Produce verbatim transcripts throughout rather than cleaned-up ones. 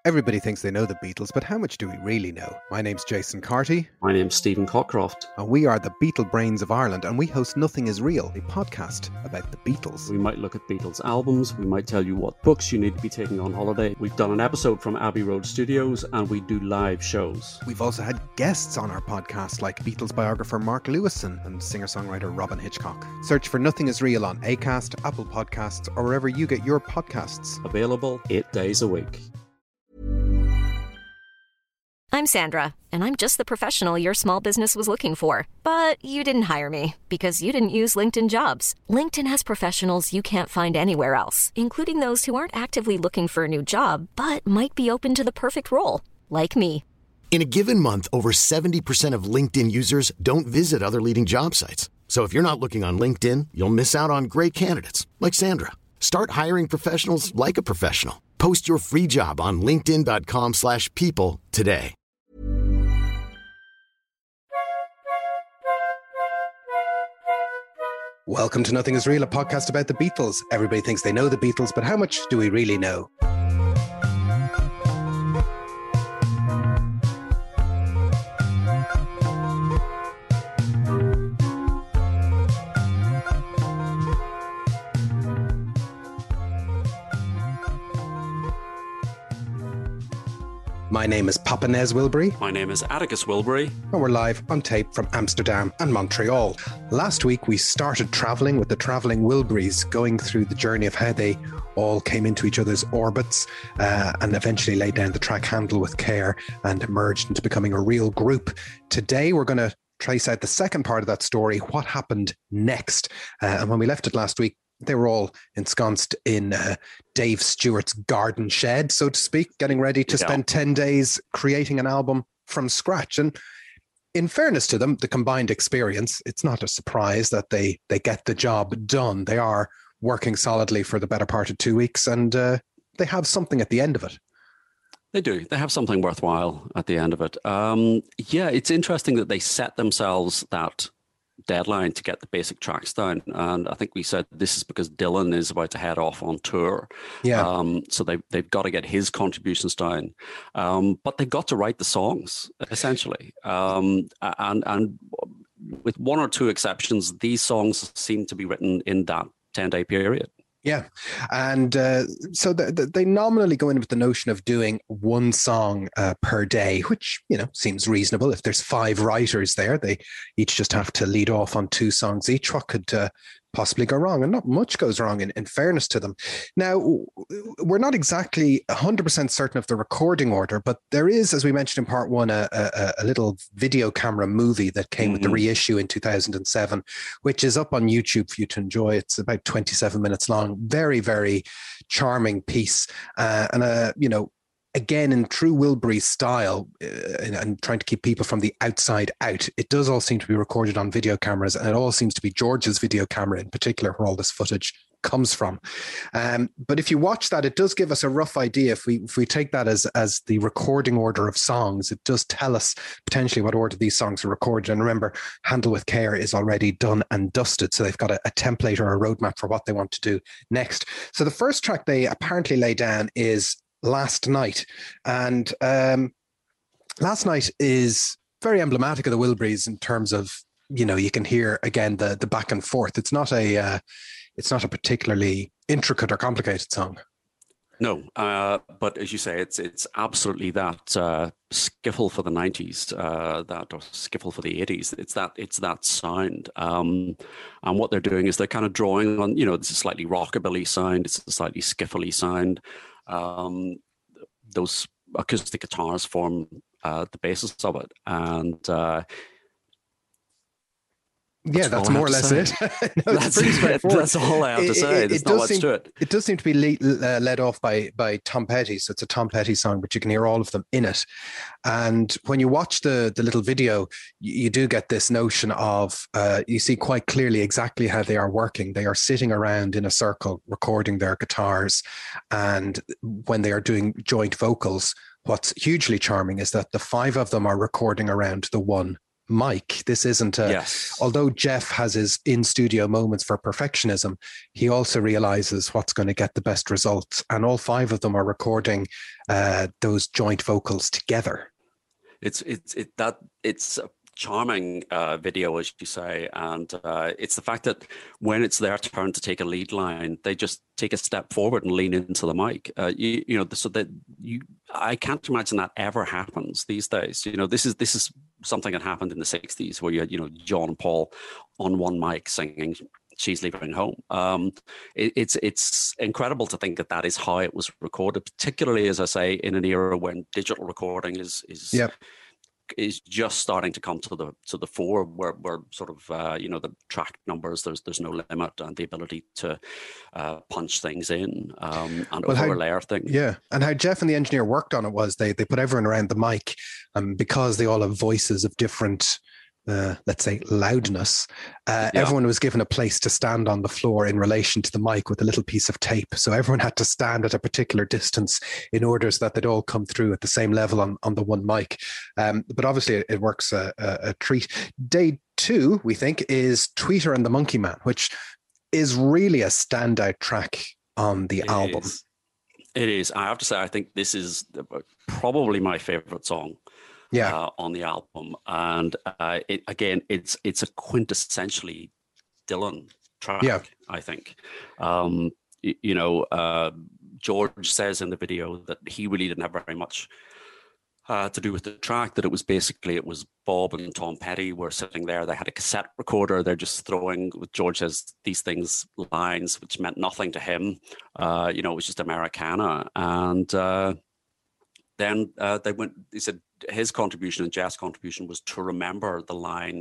Everybody thinks they know the Beatles, but how much do we really know? My name's Jason Carty. My name's Stephen Cockcroft. And we are the Beatle Brains of Ireland, and we host Nothing Is Real, a podcast about the Beatles. We might look at Beatles albums, we might tell you what books you need to be taking on holiday. We've done an episode from Abbey Road Studios, and we do live shows. We've also had guests on our podcast, like Beatles biographer Mark Lewison and singer-songwriter Robin Hitchcock. Search for Nothing Is Real on Acast, Apple Podcasts, or wherever you get your podcasts. Available eight days a week. I'm Sandra, and I'm just the professional your small business was looking for. But you didn't hire me because you didn't use LinkedIn Jobs. LinkedIn has professionals you can't find anywhere else, including those who aren't actively looking for a new job, but might be open to the perfect role, like me. In a given month, over seventy percent of LinkedIn users don't visit other leading job sites. So if you're not looking on LinkedIn, you'll miss out on great candidates, like Sandra. Start hiring professionals like a professional. Post your free job on linkedin.com slash people today. Welcome to Nothing Is Real, a podcast about the Beatles. Everybody thinks they know the Beatles, but how much do we really know? My name is Papa Nez Wilbury. My name is Atticus Wilbury. And we're live on tape from Amsterdam and Montreal. Last week we started travelling with the Travelling Wilburys, going through the journey of how they all came into each other's orbits uh, and eventually laid down the track handle with care and emerged into becoming a real group. Today we're going to trace out the second part of that story, what happened next. Uh, and when we left it last week, they were all ensconced in uh, Dave Stewart's garden shed, so to speak, getting ready to yeah. spend ten days creating an album from scratch. And in fairness to them, the combined experience, it's not a surprise that they, they get the job done. They are working solidly for the better part of two weeks, and uh, they have something at the end of it. They do. They have something worthwhile at the end of it. Um, yeah, it's interesting that they set themselves that deadline to get the basic tracks down, and I think we said this is because Dylan is about to head off on tour. Yeah. Um, so they they've got to get his contributions down, um, but they've got to write the songs essentially. Um, and and with one or two exceptions, these songs seem to be written in that ten day period. Yeah. And uh, so the, the, they nominally go in with the notion of doing one song uh, per day, which, you know, seems reasonable. If there's five writers there, they each just have to lead off on two songs each. What could uh, possibly go wrong? And not much goes wrong in, in fairness to them. Now, we're not exactly one hundred percent certain of the recording order, but there is, as we mentioned in part one, a, a, a little video camera movie that came mm-hmm. with the reissue in two thousand seven, which is up on YouTube for you to enjoy. It's about twenty-seven minutes long. Very, very charming piece. Uh, and, uh, you know, again, in true Wilbury style, uh, and, and trying to keep people from the outside out, it does all seem to be recorded on video cameras, and it all seems to be George's video camera in particular, where all this footage comes from. Um, but if you watch that, it does give us a rough idea. If we if we take that as as the recording order of songs, it does tell us potentially what order these songs are recorded. And remember, Handle with Care is already done and dusted, so they've got a, a template or a roadmap for what they want to do next. So the first track they apparently lay down is Last Night, and um, Last Night is very emblematic of the Wilburys in terms of, you know, you can hear again the the back and forth. It's not a uh, it's not a particularly intricate or complicated song. No, uh, but as you say, it's it's absolutely that uh, skiffle for the nineties, uh, that or skiffle for the eighties. It's that it's that sound, um, and what they're doing is they're kind of drawing on, you know, it's a slightly rockabilly sound, it's a slightly skiffly sound. Um, those acoustic guitars form uh, the basis of it, and uh, yeah, that's, that's more or less it. No, that's, pretty straightforward. That's all I have to say. It, it, it does not seem, to it. It does seem to be lead, uh, led off by by Tom Petty, so it's a Tom Petty song, but you can hear all of them in it. And when you watch the the little video, you, you do get this notion of uh, you see quite clearly exactly how they are working. They are sitting around in a circle recording their guitars, and when they are doing joint vocals, what's hugely charming is that the five of them are recording around the one mic. This isn't a, yes. although Jeff has his in-studio moments for perfectionism, he also realizes what's going to get the best results. And all five of them are recording uh, those joint vocals together. It's, it's, it, that, it's a charming uh, video, as you say. And uh, it's the fact that when it's their turn to take a lead line, they just take a step forward and lean into the mic. Uh, you, you know, so that you, I can't imagine that ever happens these days. You know, this is this is something that happened in the sixties, where you had, you know, John and Paul on one mic singing "She's Leaving Home." Um, it, it's it's incredible to think that that is how it was recorded, particularly, as I say, in an era when digital recording is is. Yep. is just starting to come to the to the fore, where where sort of uh, you know, the track numbers, there's there's no limit, and the ability to uh, punch things in um, and well, overlayer things. Yeah, and how Jeff and the engineer worked on it was they they put everyone around the mic, and um, because they all have voices of different, Uh, let's say, loudness, uh, yeah. everyone was given a place to stand on the floor in relation to the mic with a little piece of tape. So everyone had to stand at a particular distance in order so that they'd all come through at the same level on, on the one mic. Um, but obviously it, it works a, a, a treat. Day two, we think, is Tweeter and the Monkey Man, which is really a standout track on the it album. Is. It is. I have to say, I think this is probably my favorite song. Yeah, uh, on the album, and uh, it, again, it's it's a quintessentially Dylan track. Yeah. I think. Um, you, you know, uh, George says in the video that he really didn't have very much uh, to do with the track. That it was basically it was Bob and Tom Petty were sitting there. They had a cassette recorder. They're just throwing. George says these things lines which meant nothing to him. Uh, you know, it was just Americana, and uh, then uh, they went. He said. His contribution and Jeff's contribution was to remember the line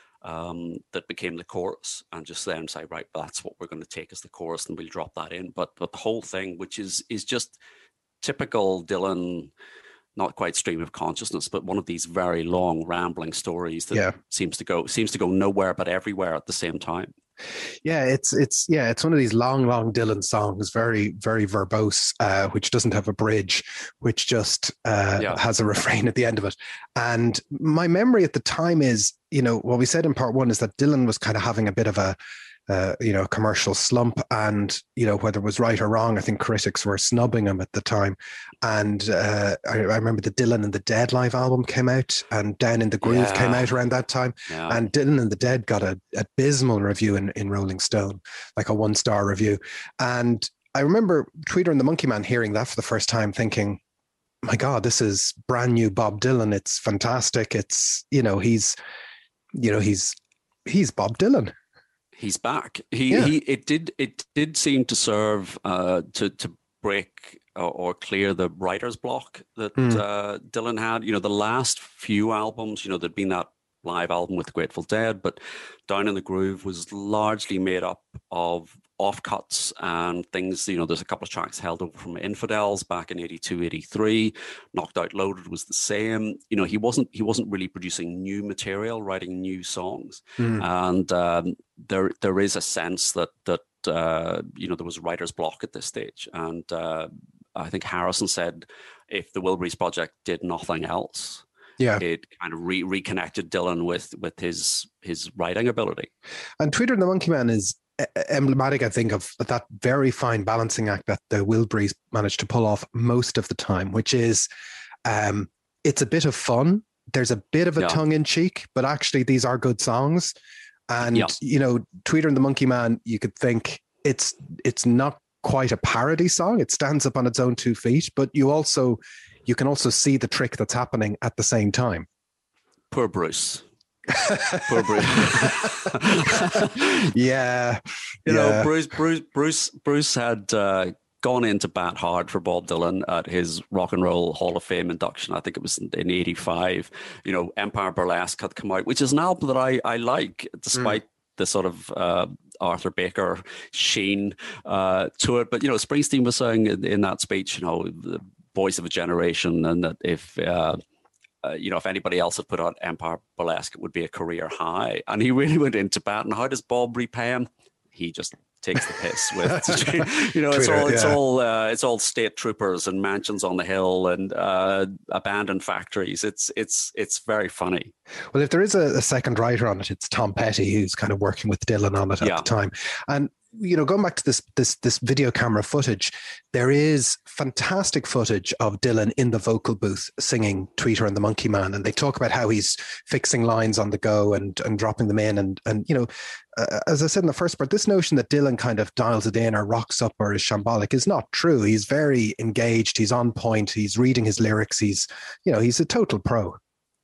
um, that became the chorus, and just then say, right, that's what we're going to take as the chorus, and we'll drop that in. But but the whole thing, which is is just typical Dylan, not quite stream of consciousness, but one of these very long rambling stories that yeah. seems to go seems to go nowhere but everywhere at the same time. Yeah, it's it's yeah, it's one of these long, long Dylan songs, very, very verbose, uh, which doesn't have a bridge, which just uh, yeah. has a refrain at the end of it. And my memory at the time is, you know, what we said in part one is that Dylan was kind of having a bit of a, uh, you know, commercial slump, and you know, whether it was right or wrong, I think critics were snubbing him at the time. And uh, I, I remember the Dylan and the Dead live album came out, and Down in the Groove yeah. came out around that time. Yeah. And Dylan and the Dead got a abysmal review in, in Rolling Stone, like a one star review. And I remember Tweeter and the Monkey Man hearing that for the first time, thinking, "My God, this is brand new Bob Dylan. It's fantastic. It's, you know, he's, you know, he's he's Bob Dylan." He's back. He yeah. he. It did. It did seem to serve uh, to to break or, or clear the writer's block that mm. uh, Dylan had. You know, the last few albums. You know, there'd been that live album with the Grateful Dead, but Down in the Groove was largely made up of offcuts and things. You know, there's a couple of tracks held over from Infidels back in eighty-two, eighty-three. Knocked Out Loaded was the same. You know, he wasn't he wasn't really producing new material, writing new songs. Mm. And um, there there is a sense that that uh, you know, there was writer's block at this stage. And uh, I think Harrison said if the Wilburys project did nothing else, yeah, it kind of re- reconnected Dylan with with his his writing ability. And Tweeter and the Monkey Man is emblematic, I think, of that very fine balancing act that the Wilburys managed to pull off most of the time, which is um, it's a bit of fun. There's a bit of a yeah. tongue in cheek, but actually these are good songs. And, yeah. you know, Tweeter and the Monkey Man, you could think it's it's not quite a parody song. It stands up on its own two feet, but you also you can also see the trick that's happening at the same time. Poor Bruce. Poor Bruce. yeah. You yeah. know, Bruce Bruce Bruce Bruce had uh, gone into bat hard for Bob Dylan at his Rock and Roll Hall of Fame induction. I think it was in eighty-five. You know, Empire Burlesque had come out, which is an album that I, I like, despite mm. the sort of uh, Arthur Baker sheen uh, to it. But, you know, Springsteen was saying in, in that speech, you know, the voice of a generation, and that if... Uh, Uh, you know, if anybody else had put out Empire Burlesque, it would be a career high. And he really went into bat. And how does Bob repay him? He just takes the piss with. You know, it's Twitter, all it's yeah. all uh, it's all state troopers and mansions on the hill and uh, abandoned factories. It's it's it's very funny. Well, if there is a, a second writer on it, it's Tom Petty, who's kind of working with Dylan on it at yeah. the time. And you know, going back to this this this video camera footage, there is fantastic footage of Dylan in the vocal booth singing Tweeter and the Monkey Man, and they talk about how he's fixing lines on the go and and dropping them in, and and you know, uh, as I said in the first part, this notion that Dylan kind of dials it in or rocks up or is shambolic is not true. He's very engaged. He's on point. He's reading his lyrics. He's, you know, he's a total pro.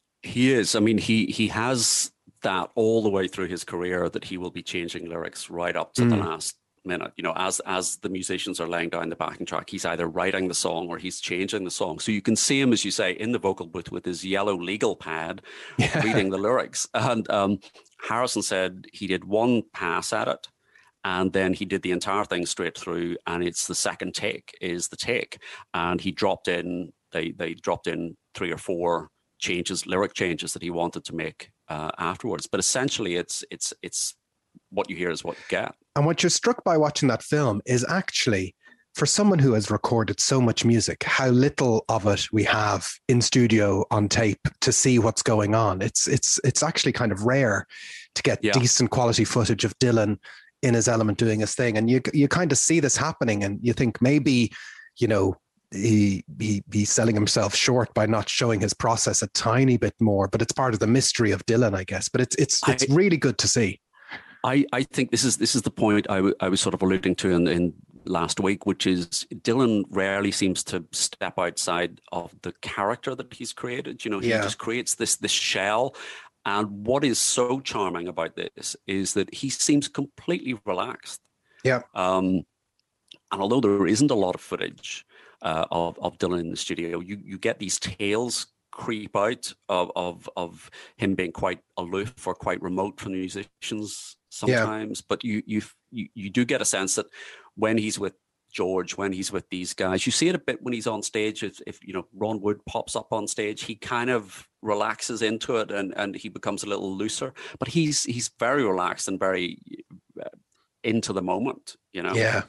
He is. I mean, he he has that all the way through his career, that he will be changing lyrics right up to mm. the last minute. You know, as as the musicians are laying down the backing track, he's either writing the song or he's changing the song. So you can see him, as you say, in the vocal booth with his yellow legal pad, yeah. reading the lyrics. And um, Harrison said he did one pass at it, and then he did the entire thing straight through, and it's the second take is the take. And he dropped in, they they dropped in three or four changes, lyric changes that he wanted to make uh, afterwards. But essentially, it's it's it's what you hear is what you get. And what you're struck by watching that film is actually, for someone who has recorded so much music, how little of it we have in studio on tape to see what's going on. It's it's it's actually kind of rare to get yeah. decent quality footage of Dylan in his element doing his thing. And you you kind of see this happening, and you think maybe, you know, he he he's selling himself short by not showing his process a tiny bit more, but it's part of the mystery of Dylan, I guess. But it's it's it's I, really good to see. I, I think this is this is the point I, w- I was sort of alluding to in, in last week, which is Dylan rarely seems to step outside of the character that he's created. You know, he yeah. just creates this this shell. And what is so charming about this is that he seems completely relaxed. Yeah. Um, and although there isn't a lot of footage Uh, of, of Dylan in the studio, you you get these tales creep out of, of of him being quite aloof or quite remote from the musicians sometimes. Yeah. But you, you you you do get a sense that when he's with George, when he's with these guys, you see it a bit when he's on stage. If, if you know Ron Wood pops up on stage, he kind of relaxes into it and and he becomes a little looser. But he's he's very relaxed and very uh, into the moment. You know. Yeah.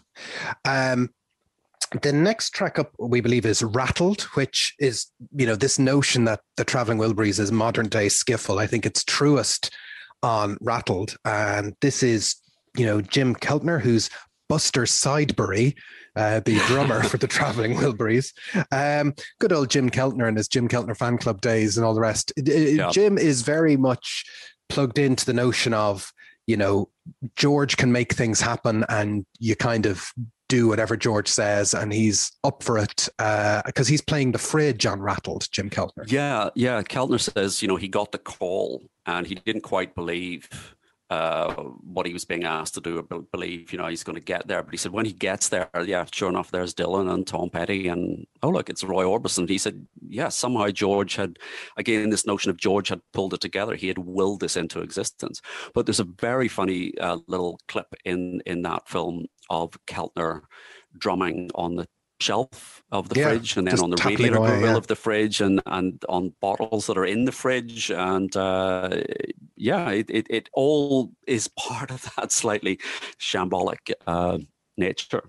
Um. The next track up, we believe, is Rattled, which is, you know, this notion that the Traveling Wilburys is modern day skiffle. I think it's truest on Rattled. And this is, you know, Jim Keltner, who's Buster Sidebury, uh, the drummer for the Traveling Wilburys. Um, good old Jim Keltner and his Jim Keltner fan club days and all the rest. Yeah. Jim is very much plugged into the notion of, you know, George can make things happen and you kind of do whatever George says, and he's up for it because uh, he's playing the fridge on Rattled, Jim Keltner. Yeah, yeah. Keltner says, you know, he got the call and he didn't quite believe uh, what he was being asked to do, or believe, you know, he's going to get there. But he said when he gets there, yeah, sure enough, there's Dylan and Tom Petty and, oh, look, it's Roy Orbison. He said, yeah, somehow George had, again, this notion of George had pulled it together. He had willed this into existence. But there's a very funny uh, little clip in, in that film of Keltner drumming on the shelf of the yeah, fridge and then on the radiator away, grill yeah. of the fridge and, and on bottles that are in the fridge. And uh, yeah, it, it, it all is part of that slightly shambolic uh, nature.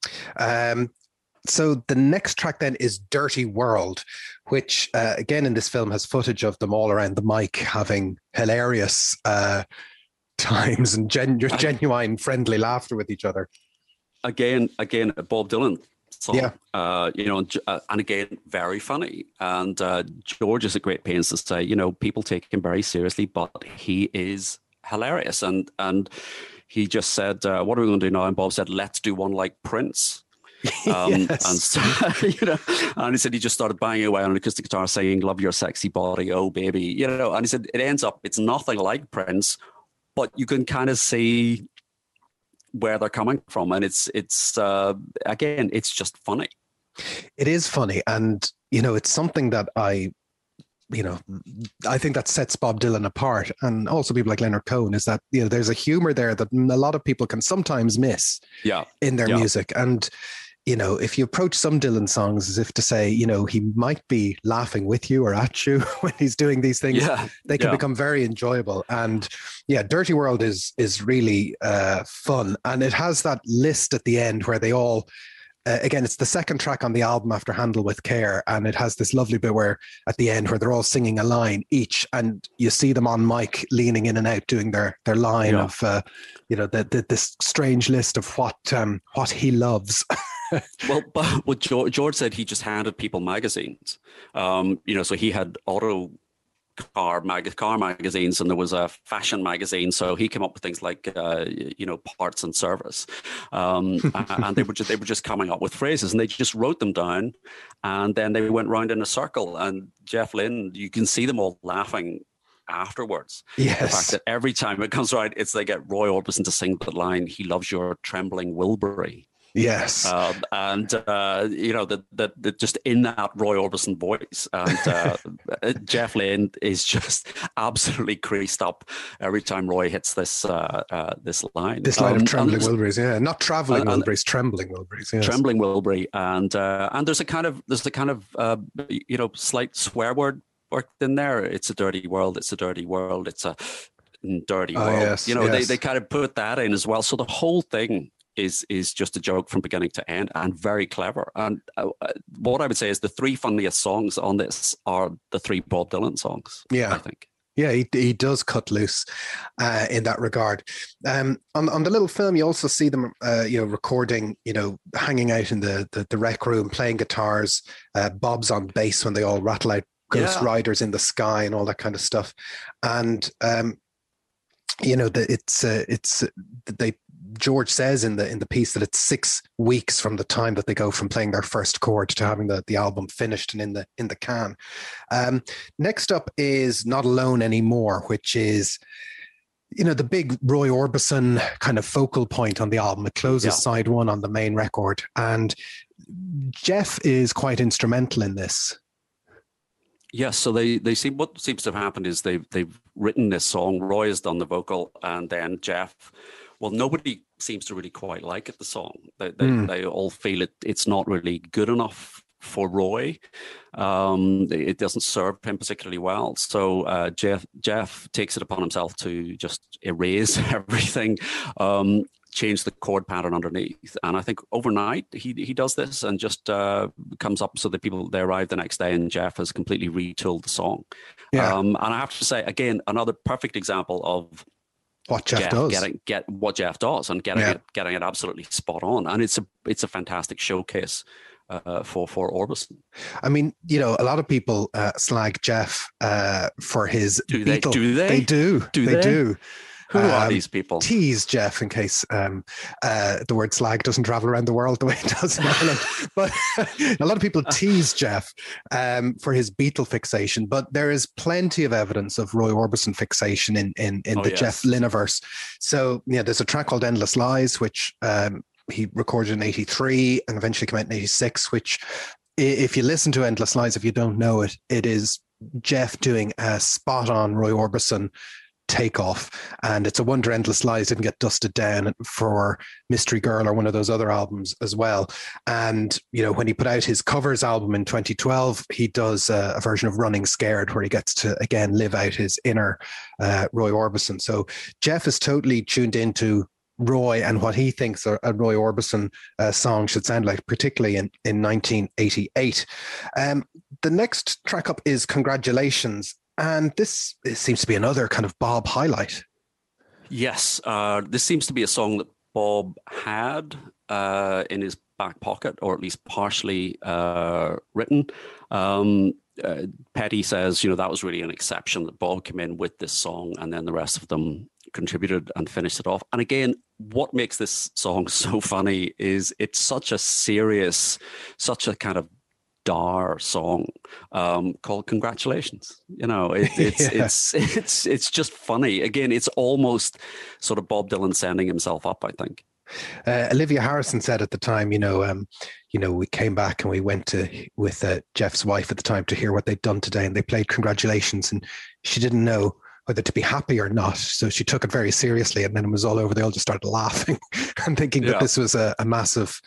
Um, so the next track then is Dirty World, which uh, again in this film has footage of them all around the mic having hilarious uh, times and gen- genuine friendly laughter with each other. Again, again, Bob Dylan song, yeah. uh, you know, uh, and again, very funny. And uh, George is a great pains to say, you know, people take him very seriously, but he is hilarious. And and he just said, uh, what are we going to do now? And Bob said, let's do one like Prince. Um, yes. And so, you know, and he said he just started banging away on an acoustic guitar saying, love your sexy body, oh baby, you know, and he said it ends up, it's nothing like Prince, but you can kind of see where they're coming from, and it's it's uh, again, it's just funny. It is funny, and you know, it's something that I, you know, I think that sets Bob Dylan apart, and also people like Leonard Cohen, is that, you know, there's a humor there that a lot of people can sometimes miss, yeah, in their yeah. music, and you know, if you approach some Dylan songs as if to say, you know, he might be laughing with you or at you when he's doing these things, yeah, they can yeah. become very enjoyable. And yeah, Dirty World is is really uh, fun. And it has that list at the end where they all, uh, again, it's the second track on the album after Handle with Care. And it has this lovely bit where at the end where they're all singing a line each, and you see them on mic leaning in and out doing their their line Yeah. of, uh, you know, the, the, this strange list of what um, what he loves. Well, but what George, George said, he just handed people magazines. Um, you know, so he had auto car mag- car magazines, and there was a fashion magazine. So he came up with things like, uh, you know, parts and service, um, and they were just, they were just coming up with phrases, and they just wrote them down, and then they went round in a circle. And Jeff Lynne, you can see them all laughing afterwards. Yes. The fact that every time it comes around, it's they get Roy Orbison to sing the line, "He loves your trembling Wilbury." Yes. Um, and, uh, you know, that that that just in that Roy Orbison voice. And uh, Jeff Lynne is just absolutely creased up every time Roy hits this uh, uh, this line. This line um, of trembling Wilburys, yeah. Not traveling and, Wilburys, trembling Wilburys, yes. Trembling Wilbury. And, uh, and there's a kind of, there's a kind of, uh, you know, slight swear word worked in there. It's a dirty world. It's a dirty world. It's a dirty oh, world. Yes, you know, yes. they, they kind of put that in as well. So the whole thing is is just a joke from beginning to end, and very clever. And uh, what I would say is the three funniest songs on this are the three Bob Dylan songs. Yeah. I think. Yeah, he, he does cut loose uh, in that regard. Um, on on the little film, you also see them, uh, you know, recording, you know, hanging out in the the, the rec room, playing guitars. Uh, Bob's on bass when they all rattle out Ghost Yeah. Riders in the Sky and all that kind of stuff. And um, you know, the, it's uh, it's uh, they. George says in the in the piece that it's six weeks from the time that they go from playing their first chord to having the, the album finished and in the in the can. Um, next up is Not Alone Anymore, which is, you know, the big Roy Orbison kind of focal point on the album. It closes Yeah. side one on the main record, and Jeff is quite instrumental in this. Yes, so they they seem what seems to have happened is they've they've written this song. Roy has done the vocal, and then Jeff. Well, nobody seems to really quite like it, the song. They they, mm. they all feel it it's not really good enough for Roy. Um, it doesn't serve him particularly well. So uh, Jeff Jeff takes it upon himself to just erase everything, um, change the chord pattern underneath. And I think overnight he he does this and just uh, comes up so that people, they arrive the next day and Jeff has completely retooled the song. Yeah. Um, and I have to say, again, another perfect example of what Jeff, Jeff does, getting get what Jeff does, and getting yeah. it getting it absolutely spot on, and it's a it's a fantastic showcase uh, for for Orbison. I mean, you know, a lot of people uh, slag Jeff uh, for his do they Beatle. do they they do do they, they? do. Who um, are um, these people? Tease Jeff in case um, uh, the word slag doesn't travel around the world the way it does in Ireland. But a lot of people tease Jeff um, for his Beatle fixation, but there is plenty of evidence of Roy Orbison fixation in in, in oh, the yes. Jeff Lynneverse. So yeah, there's a track called Endless Lies, which um, he recorded in eighty-three and eventually came out in eighty-six, which if you listen to Endless Lies, if you don't know it, it is Jeff doing a spot on Roy Orbison takeoff, and it's a wonder Endless Lies didn't get dusted down for Mystery Girl or one of those other albums as well. And you know, when he put out his covers album in twenty twelve, he does a, a version of Running Scared where he gets to again live out his inner uh, Roy Orbison. So Jeff is totally tuned into Roy and what he thinks a, a Roy Orbison uh, song should sound like, particularly in, in nineteen eighty-eight. Um, the next track up is Congratulations. And this seems to be another kind of Bob highlight. Yes, uh, this seems to be a song that Bob had uh, in his back pocket, or at least partially uh, written. Um, uh, Petty says, you know, that was really an exception that Bob came in with this song and then the rest of them contributed and finished it off. And again, what makes this song so funny is it's such a serious, such a kind of dar song um called Congratulations. You know, it, it's yeah. it's it's it's just funny. Again, it's almost sort of Bob Dylan sending himself up, I think. uh, Olivia Harrison said at the time, you know um you know we came back and we went to with uh, Jeff's wife at the time to hear what they'd done today, and they played Congratulations, and she didn't know whether to be happy or not, so she took it very seriously, and then it was all over. They all just started laughing and thinking yeah. that this was a, a massive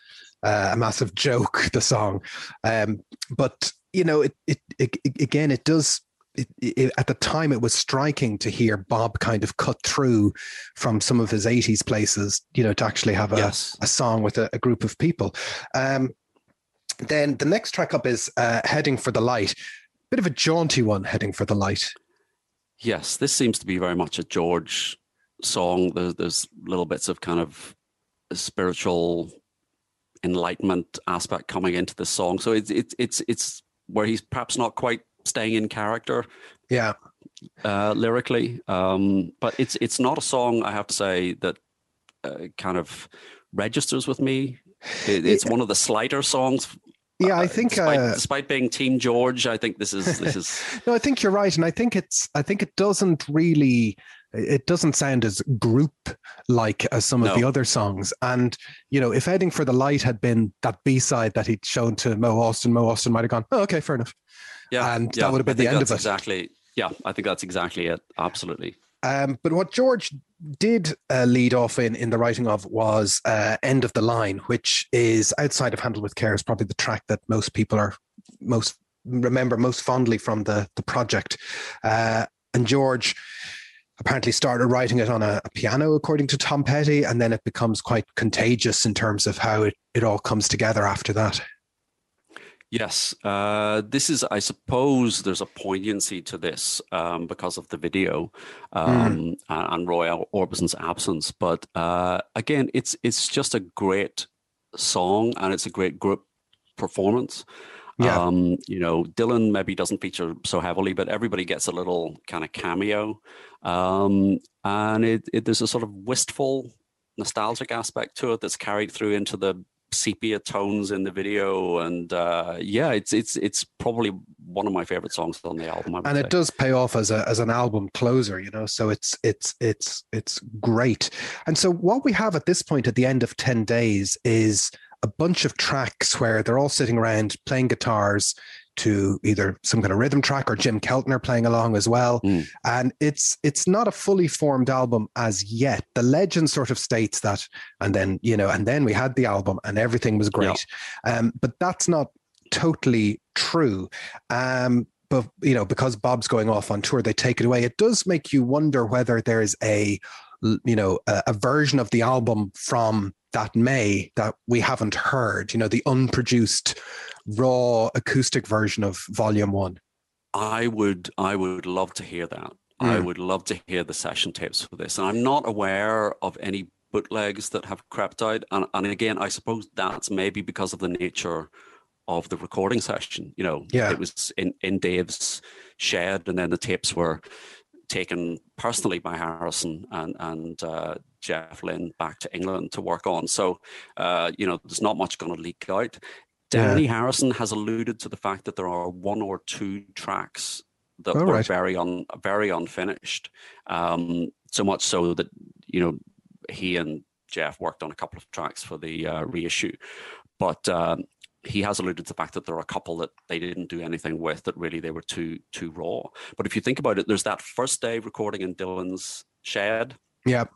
uh, a massive joke, the song. Um, but, you know, it, it, it again, it does, it, it, at the time it was striking to hear Bob kind of cut through from some of his eighties places, you know, to actually have a, yes. a song with a, a group of people. Um, then the next track up is uh, Heading for the Light. Bit of a jaunty one, Heading for the Light. Yes, this seems to be very much a George song. There's, there's little bits of kind of spiritual enlightenment aspect coming into the song. So it's it's it's it's where he's perhaps not quite staying in character. Yeah, uh, lyrically, um, but it's it's not a song, I have to say, that uh, kind of registers with me. It, it's yeah. one of the slighter songs. Yeah, I think despite, uh, despite being Team George, I think this is this is. No, I think you're right, and I think it's. I think it doesn't really. It doesn't sound as group like as some of no. the other songs. And you know, if Heading for the Light had been that B side that he'd shown to Mo Austin, Mo Austin might have gone, "Oh, okay, fair enough." Yeah, and yeah, that would have been the end of it. Exactly. Yeah, I think that's exactly it. Absolutely. Um, but what George did uh, lead off in in the writing of was uh, End of the Line, which is, outside of Handled with Care, is probably the track that most people are most remember most fondly from the, the project. Uh, and George apparently started writing it on a, a piano, according to Tom Petty, and then it becomes quite contagious in terms of how it, it all comes together after that. Yes, uh, this is, I suppose, there's a poignancy to this um, because of the video um, mm. and, and Roy Orbison's absence. But uh, again, it's it's just a great song and it's a great group performance. Yeah. Um, you know, Dylan maybe doesn't feature so heavily, but everybody gets a little kind of cameo. Um, and it, it there's a sort of wistful, nostalgic aspect to it that's carried through into the sepia tones in the video, and uh yeah it's it's it's probably one of my favorite songs on the album, and it say. does pay off as a as an album closer, you know, so it's it's it's it's great. And so what we have at this point at the end of ten days is a bunch of tracks where they're all sitting around playing guitars to either some kind of rhythm track or Jim Keltner playing along as well. Mm. And it's it's not a fully formed album as yet. The legend sort of states that, and then, you know, and then we had the album and everything was great. Yeah. Um, but that's not totally true. Um, but, you know, because Bob's going off on tour, they take it away. It does make you wonder whether there is a, you know, a, a version of the album from that May that we haven't heard, you know, the unproduced raw acoustic version of volume one. I would I would love to hear that. Mm. I would love to hear the session tapes for this. And I'm not aware of any bootlegs that have crept out. And, and again, I suppose that's maybe because of the nature of the recording session. You know, yeah. It was in, in Dave's shed, and then the tapes were taken personally by Harrison and and uh, Jeff Lynne back to England to work on. So, uh, you know, there's not much going to leak out. Danny yeah. Harrison has alluded to the fact that there are one or two tracks that All were right. very un, very unfinished. Um, so much so that, you know, he and Jeff worked on a couple of tracks for the uh, reissue. But uh, he has alluded to the fact that there are a couple that they didn't do anything with, that really they were too too raw. But if you think about it, there's that first day recording in Dylan's shed. Yeah.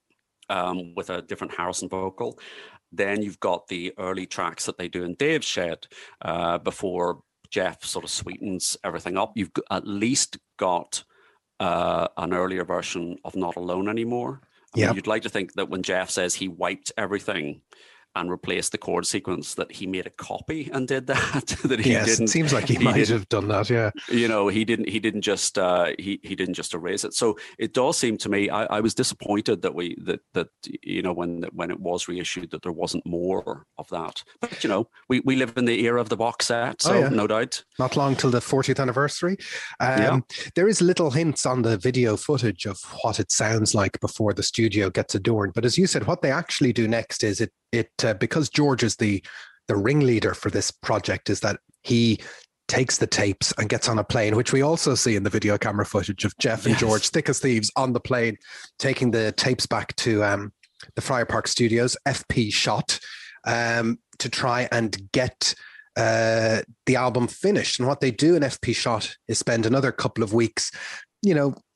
Um, with a different Harrison vocal. Then you've got the early tracks that they do in Dave's shed uh, before Jeff sort of sweetens everything up. You've at least got uh, an earlier version of Not Alone Anymore. Yeah, you'd like to think that when Jeff says he wiped everything and replaced the chord sequence, that he made a copy and did that. that he yes, didn't. It seems like he, he might have done that. Yeah, you know, he didn't. He didn't just. Uh, he he didn't just erase it. So it does seem to me. I, I was disappointed that we that that you know when when it was reissued that there wasn't more of that. But you know, we, we live in the era of the box set, so oh, yeah. no doubt. Not long till the fortieth anniversary. Um, yeah. There is little hints on the video footage of what it sounds like before the studio gets adorned. But as you said, what they actually do next is it. It uh, because George is the the ringleader for this project, is that he takes the tapes and gets on a plane, which we also see in the video camera footage of Jeff and yes. George, thick as thieves, on the plane, taking the tapes back to um, the Friar Park Studios, F P shot, um, to try and get uh, the album finished. And what they do in F P shot is spend another couple of weeks, you know,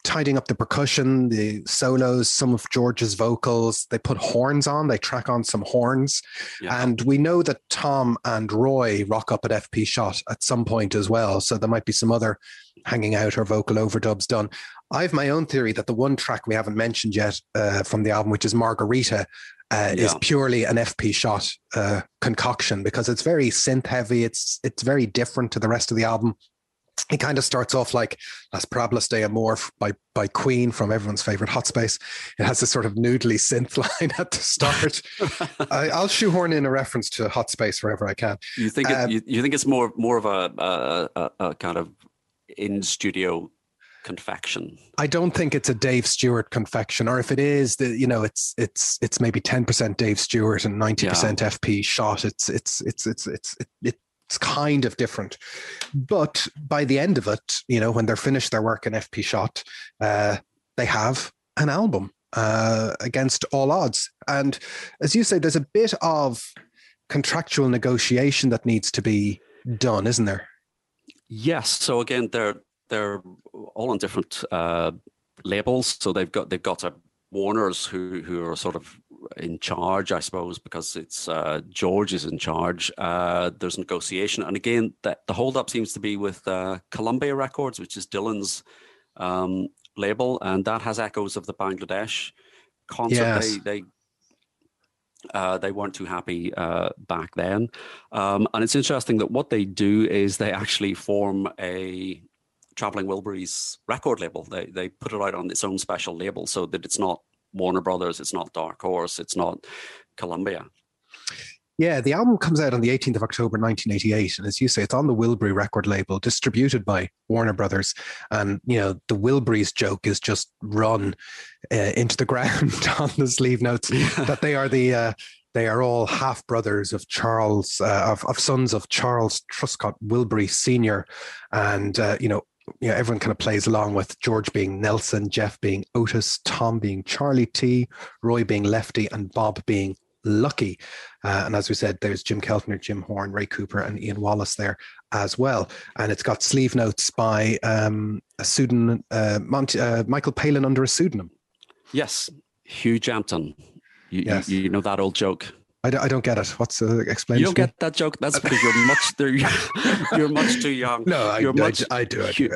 tidying up the percussion, the solos, some of George's vocals. They put horns on, they track on some horns. Yeah. And we know that Tom and Roy rock up at F P Shot at some point as well. So there might be some other hanging out or vocal overdubs done. I have my own theory that the one track we haven't mentioned yet uh, from the album, which is Margarita, uh, yeah. is purely an F P Shot uh, concoction, because it's very synth heavy. It's, it's very different to the rest of the album. It kind of starts off like Las Parablas de Amor by, by Queen from everyone's favorite Hot Space. It has this sort of noodly synth line at the start. I, I'll shoehorn in a reference to Hot Space wherever I can. You think it, um, you, you think it's more more of a, a, a, a kind of in studio confection? I don't think it's a Dave Stewart confection, or if it is, the you know it's it's it's maybe ten percent Dave Stewart and ninety percent yeah. F P Shot. It's it's it's it's it's it, it It's kind of different, but by the end of it, you know, when they're finished their work in F P Shot, uh, they have an album uh, against all odds. And as you say, there's a bit of contractual negotiation that needs to be done, isn't there? Yes. So again, they're they're all on different uh, labels. So they've got they've got a Warner's who who are sort of in charge, I suppose, because it's uh, George is in charge. Uh, there's negotiation, and again, the, the holdup seems to be with uh, Columbia Records, which is Dylan's um, label, and that has echoes of the Bangladesh concert. Yes. They they, uh, they weren't too happy uh, back then, um, and it's interesting that what they do is they actually form a Traveling Wilburys record label. They they put it out on its own special label, so that it's not Warner Brothers, it's not Dark Horse, it's not Columbia. Yeah, the album comes out on the eighteenth of October, nineteen eighty-eight. And as you say, it's on the Wilbury record label, distributed by Warner Brothers. And, you know, the Wilburys joke is just run uh, into the ground on the sleeve notes that they are the, uh, they are all half brothers of Charles, uh, of, of sons of Charles Truscott Wilbury Senior. And, uh, you know, you know, everyone kind of plays along with George being Nelson, Jeff being Otis, Tom being Charlie T, Roy being Lefty, and Bob being Lucky. Uh, and as we said, there's Jim Keltner, Jim Horn, Ray Cooper, and Ian Wallace there as well. And it's got sleeve notes by um, a pseudonym, uh, Monty, uh, Michael Palin under a pseudonym. Yes, Hugh Jampton. You, yes. you, you know that old joke. I don't, I don't get it. What's uh, explained? You don't get that joke. That's because you're much you're much too young. No, I, you're I, much, I, I do. I do.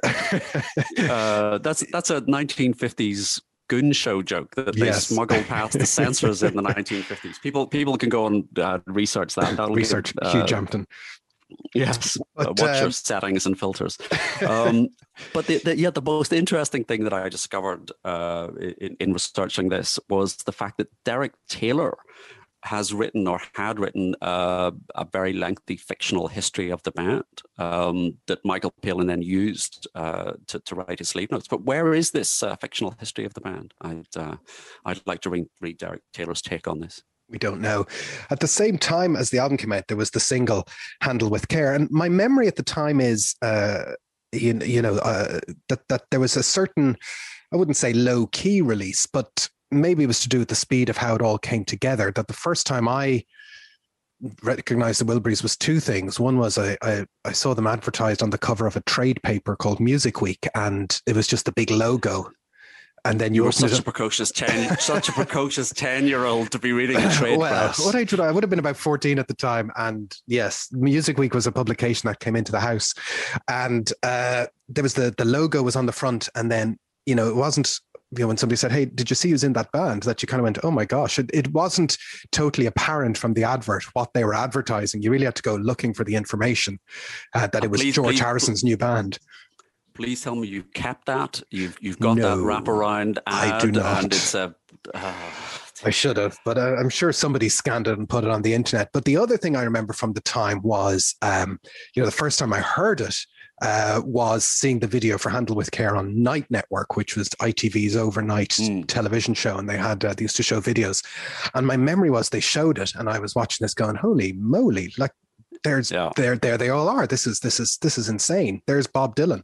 uh, that's that's a nineteen fifties goon show joke that they yes. smuggled past the censors in the nineteen fifties. People people can go and uh, research that. That'll research get, uh, Hugh Jampton. Yes, but, uh, watch uh, your settings and filters. Um, but the, the, yeah, the most interesting thing that I discovered uh, in, in researching this was the fact that Derek Taylor has written or had written uh, a very lengthy fictional history of the band um, that Michael Palin then used uh, to, to write his sleeve notes. But where is this uh, fictional history of the band? I'd, uh, I'd like to read, read Derek Taylor's take on this. We don't know. At the same time as the album came out, there was the single Handle with Care. And my memory at the time is, uh, you, you know, uh, that, that there was a certain, I wouldn't say low key release, but maybe it was to do with the speed of how it all came together, that the first time I recognized the Wilburys was two things. One was I, I, I saw them advertised on the cover of a trade paper called Music Week, and it was just a big logo. And then you, you were such a precocious ten, such a precocious ten-year-old to be reading a trade well, press. What age would I? I would have been about fourteen at the time, and yes, Music Week was a publication that came into the house, and uh, there was the the logo was on the front, and then you know it wasn't. You know, when somebody said, "Hey, did you see who's in that band?" that you kind of went, "Oh my gosh!" It, it wasn't totally apparent from the advert what they were advertising. You really had to go looking for the information uh, that it was please, George please, Harrison's new band. Please tell me you kept that. You've you've got no, that wraparound ad, I do not. And it's a. Uh, I should have, but uh, I'm sure somebody scanned it and put it on the internet. But the other thing I remember from the time was, um, you know, the first time I heard it uh, was seeing the video for Handle with Care on Night Network, which was I T V's overnight mm. television show, and they had uh, they used to show videos. And my memory was they showed it, and I was watching this, going, "Holy moly! Like, there's yeah. there there they all are. This is this is this is insane. There's Bob Dylan."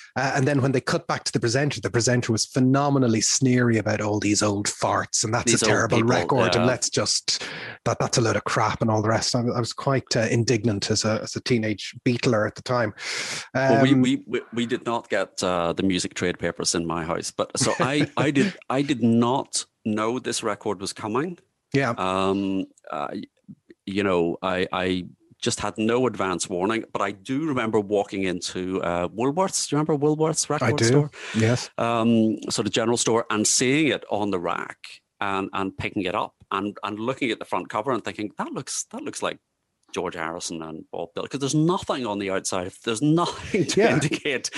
Uh, and then when they cut back to the presenter, the presenter was phenomenally sneery about all these old farts and that's these a terrible people, record yeah. and let's just, that that's a load of crap and all the rest. I, I was quite uh, indignant as a, as a teenage Beatler at the time. Um, well, we, we, we, we did not get uh, the music trade papers in my house, but so I, I did I did not know this record was coming. Yeah. Um, uh, you know, I, I just had no advance warning, but I do remember walking into uh, Woolworths. Do you remember Woolworths record I do. store? Yes. Um, so the general store, and seeing it on the rack and and picking it up and and looking at the front cover and thinking that looks that looks like George Harrison and Bob Dylan, because there's nothing on the outside. There's nothing to yeah. indicate.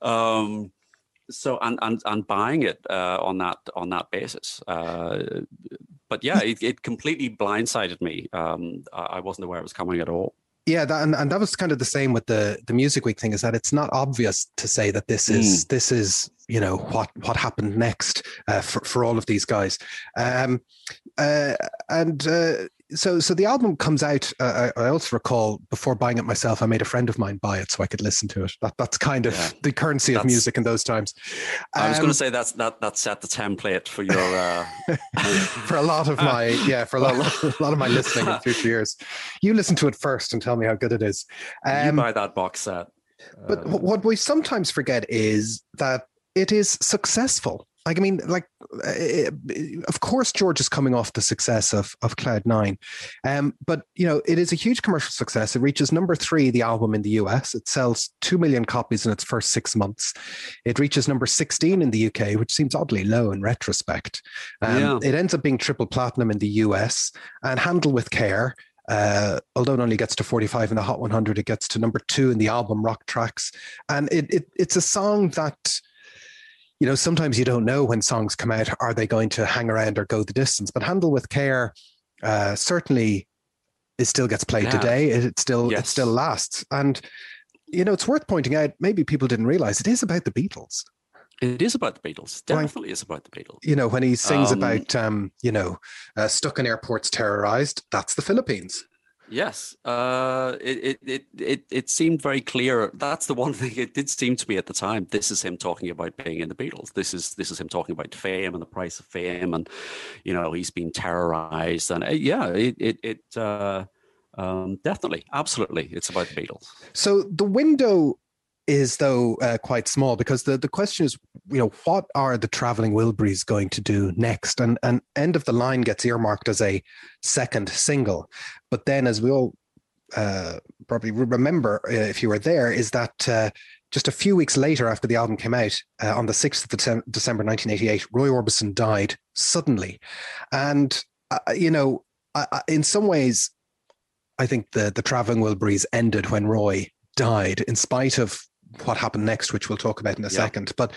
Um, so and and and buying it uh, on that on that basis. Uh, But yeah, it, it completely blindsided me. Um, I wasn't aware it was coming at all. Yeah, that, and, and that was kind of the same with the the Music Week thing, is that it's not obvious to say that this is mm. this is you know what what happened next uh, for for all of these guys, um, uh, and uh, so so the album comes out. Uh, I, I also recall before buying it myself, I made a friend of mine buy it so I could listen to it. That that's kind of yeah. the currency of that's, music in those times. Um, I was going to say that's that that set the template for your uh... for a lot of my yeah for a lot, a lot of my listening in future years. You listen to it first and tell me how good it is. Um, you buy that box set. But uh, what we sometimes forget is that it is successful. Like, I mean, like, uh, of course, George is coming off the success of, of Cloud Nine. Um, but, you know, it is a huge commercial success. It reaches number three, the album in the U S. It sells two million copies in its first six months. It reaches number sixteen in the U K, which seems oddly low in retrospect. Um, yeah. It ends up being triple platinum in the U S, and Handle with Care, Uh, although it only gets to forty-five in the Hot one hundred, it gets to number two in the album Rock Tracks. And it, it it's a song that, you know, sometimes you don't know when songs come out, are they going to hang around or go the distance? But Handle with Care uh, certainly it still gets played yeah. today. It, it still yes. it still lasts. And, you know, it's worth pointing out, maybe people didn't realize, it is about the Beatles. It is about the Beatles. Definitely is about the Beatles. You know, when he sings um, about, um, you know, uh, stuck in airports terrorized, that's the Philippines. Yes. Uh, it, it, it, it, it seemed very clear. That's the one thing it did seem to be at the time. This is him talking about being in the Beatles. This is, this is him talking about fame and the price of fame. And, you know, he's been terrorized. And uh, yeah, it, it, it uh, um, definitely, absolutely, it's about the Beatles. So the window is, though, uh, quite small, because the, the question is, you know, what are the Traveling Wilburys going to do next? And, and End of the Line gets earmarked as a second single. But then, as we all uh, probably remember, uh, if you were there, is that uh, just a few weeks later after the album came out, uh, on the sixth of December nineteen eighty-eight, Roy Orbison died suddenly. And, uh, you know, I, I, in some ways, I think the, the Traveling Wilburys ended when Roy died, in spite of what happened next, which we'll talk about in a yeah. second. But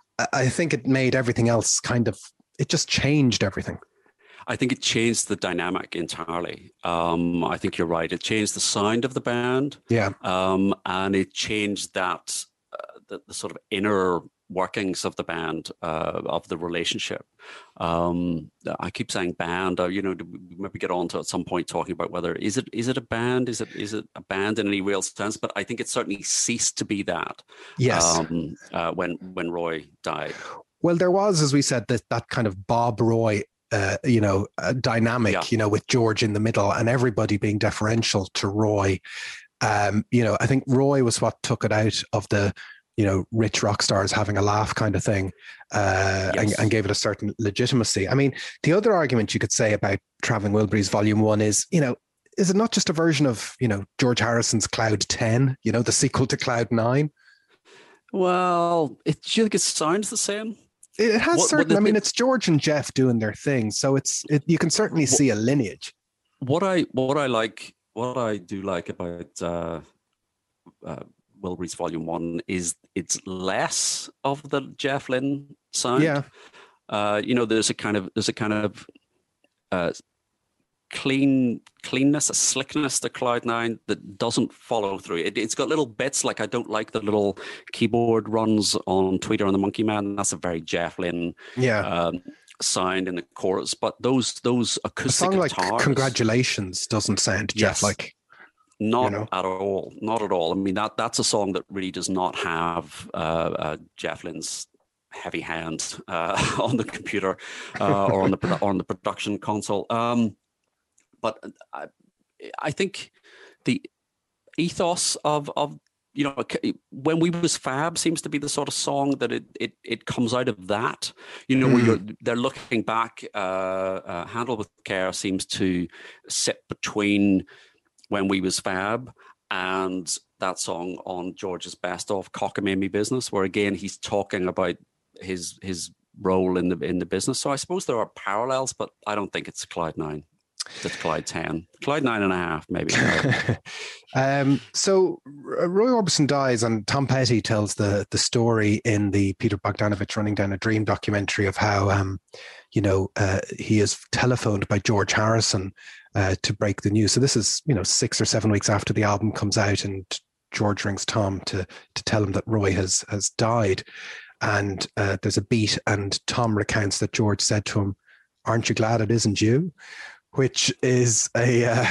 I think it made everything else kind of, it just changed everything. I think it changed the dynamic entirely. Um, I think you're right. It changed the sound of the band. Yeah. Um, and it changed that, uh, the, the sort of inner workings of the band, uh, of the relationship. Um, I keep saying band, uh, you know, we maybe get on to at some point talking about whether, is it is it a band? Is it is it a band in any real sense? But I think it certainly ceased to be that. Yes. Um, uh, when, when Roy died. Well, there was, as we said, that, that kind of Bob Roy Uh, you know, a dynamic, yeah. you know, with George in the middle and everybody being deferential to Roy. Um, you know, I think Roy was what took it out of the, you know, rich rock stars having a laugh kind of thing, uh, yes. and, and gave it a certain legitimacy. I mean, the other argument you could say about Traveling Wilburys Volume One is, you know, is it not just a version of, you know, George Harrison's Cloud ten, you know, the sequel to Cloud Nine? Well, it, do you think it sounds the same? It has what, certain. What I mean, it's George and Jeff doing their thing, so it's it, you can certainly what, see a lineage. What I what I like, what I do like about uh, uh, Wilburys Volume One is it's less of the Jeff Lynne sound. Yeah, uh, you know, there's a kind of there's a kind of uh, clean cleanness, a slickness to Cloud Nine that doesn't follow through. It, it's got little bits, like I don't like the little keyboard runs on Tweeter and the Monkey Man. That's a very Jeff Lynne yeah. um, sound in the chorus. But those those acoustic a song guitars, like Congratulations doesn't sound Jeff like. Not you know? at all. Not at all. I mean, that that's a song that really does not have uh, uh, Jeff Lynne's heavy hand uh, on the computer uh, or on the produ- on the production console. Um, but I, I think the ethos of of you know, When We Was Fab seems to be the sort of song that it it, it comes out of that. You know, mm. where you're, they're looking back. Uh, uh, Handle with Care seems to sit between When We Was Fab and that song on George's Best Of, Cockamamie Business, where again he's talking about his his role in the in the business. So I suppose there are parallels, but I don't think it's Clyde nine. It's Clyde ten, Clyde nine and a half, maybe. um, so Roy Orbison dies, and Tom Petty tells the the story in the Peter Bogdanovich Running Down a Dream documentary of how, um, you know, uh, he is telephoned by George Harrison uh, to break the news. So this is, you know, six or seven weeks after the album comes out, and George rings Tom to to tell him that Roy has has died. And uh, there's a beat, and Tom recounts that George said to him, "Aren't you glad it isn't you?" Which is a uh,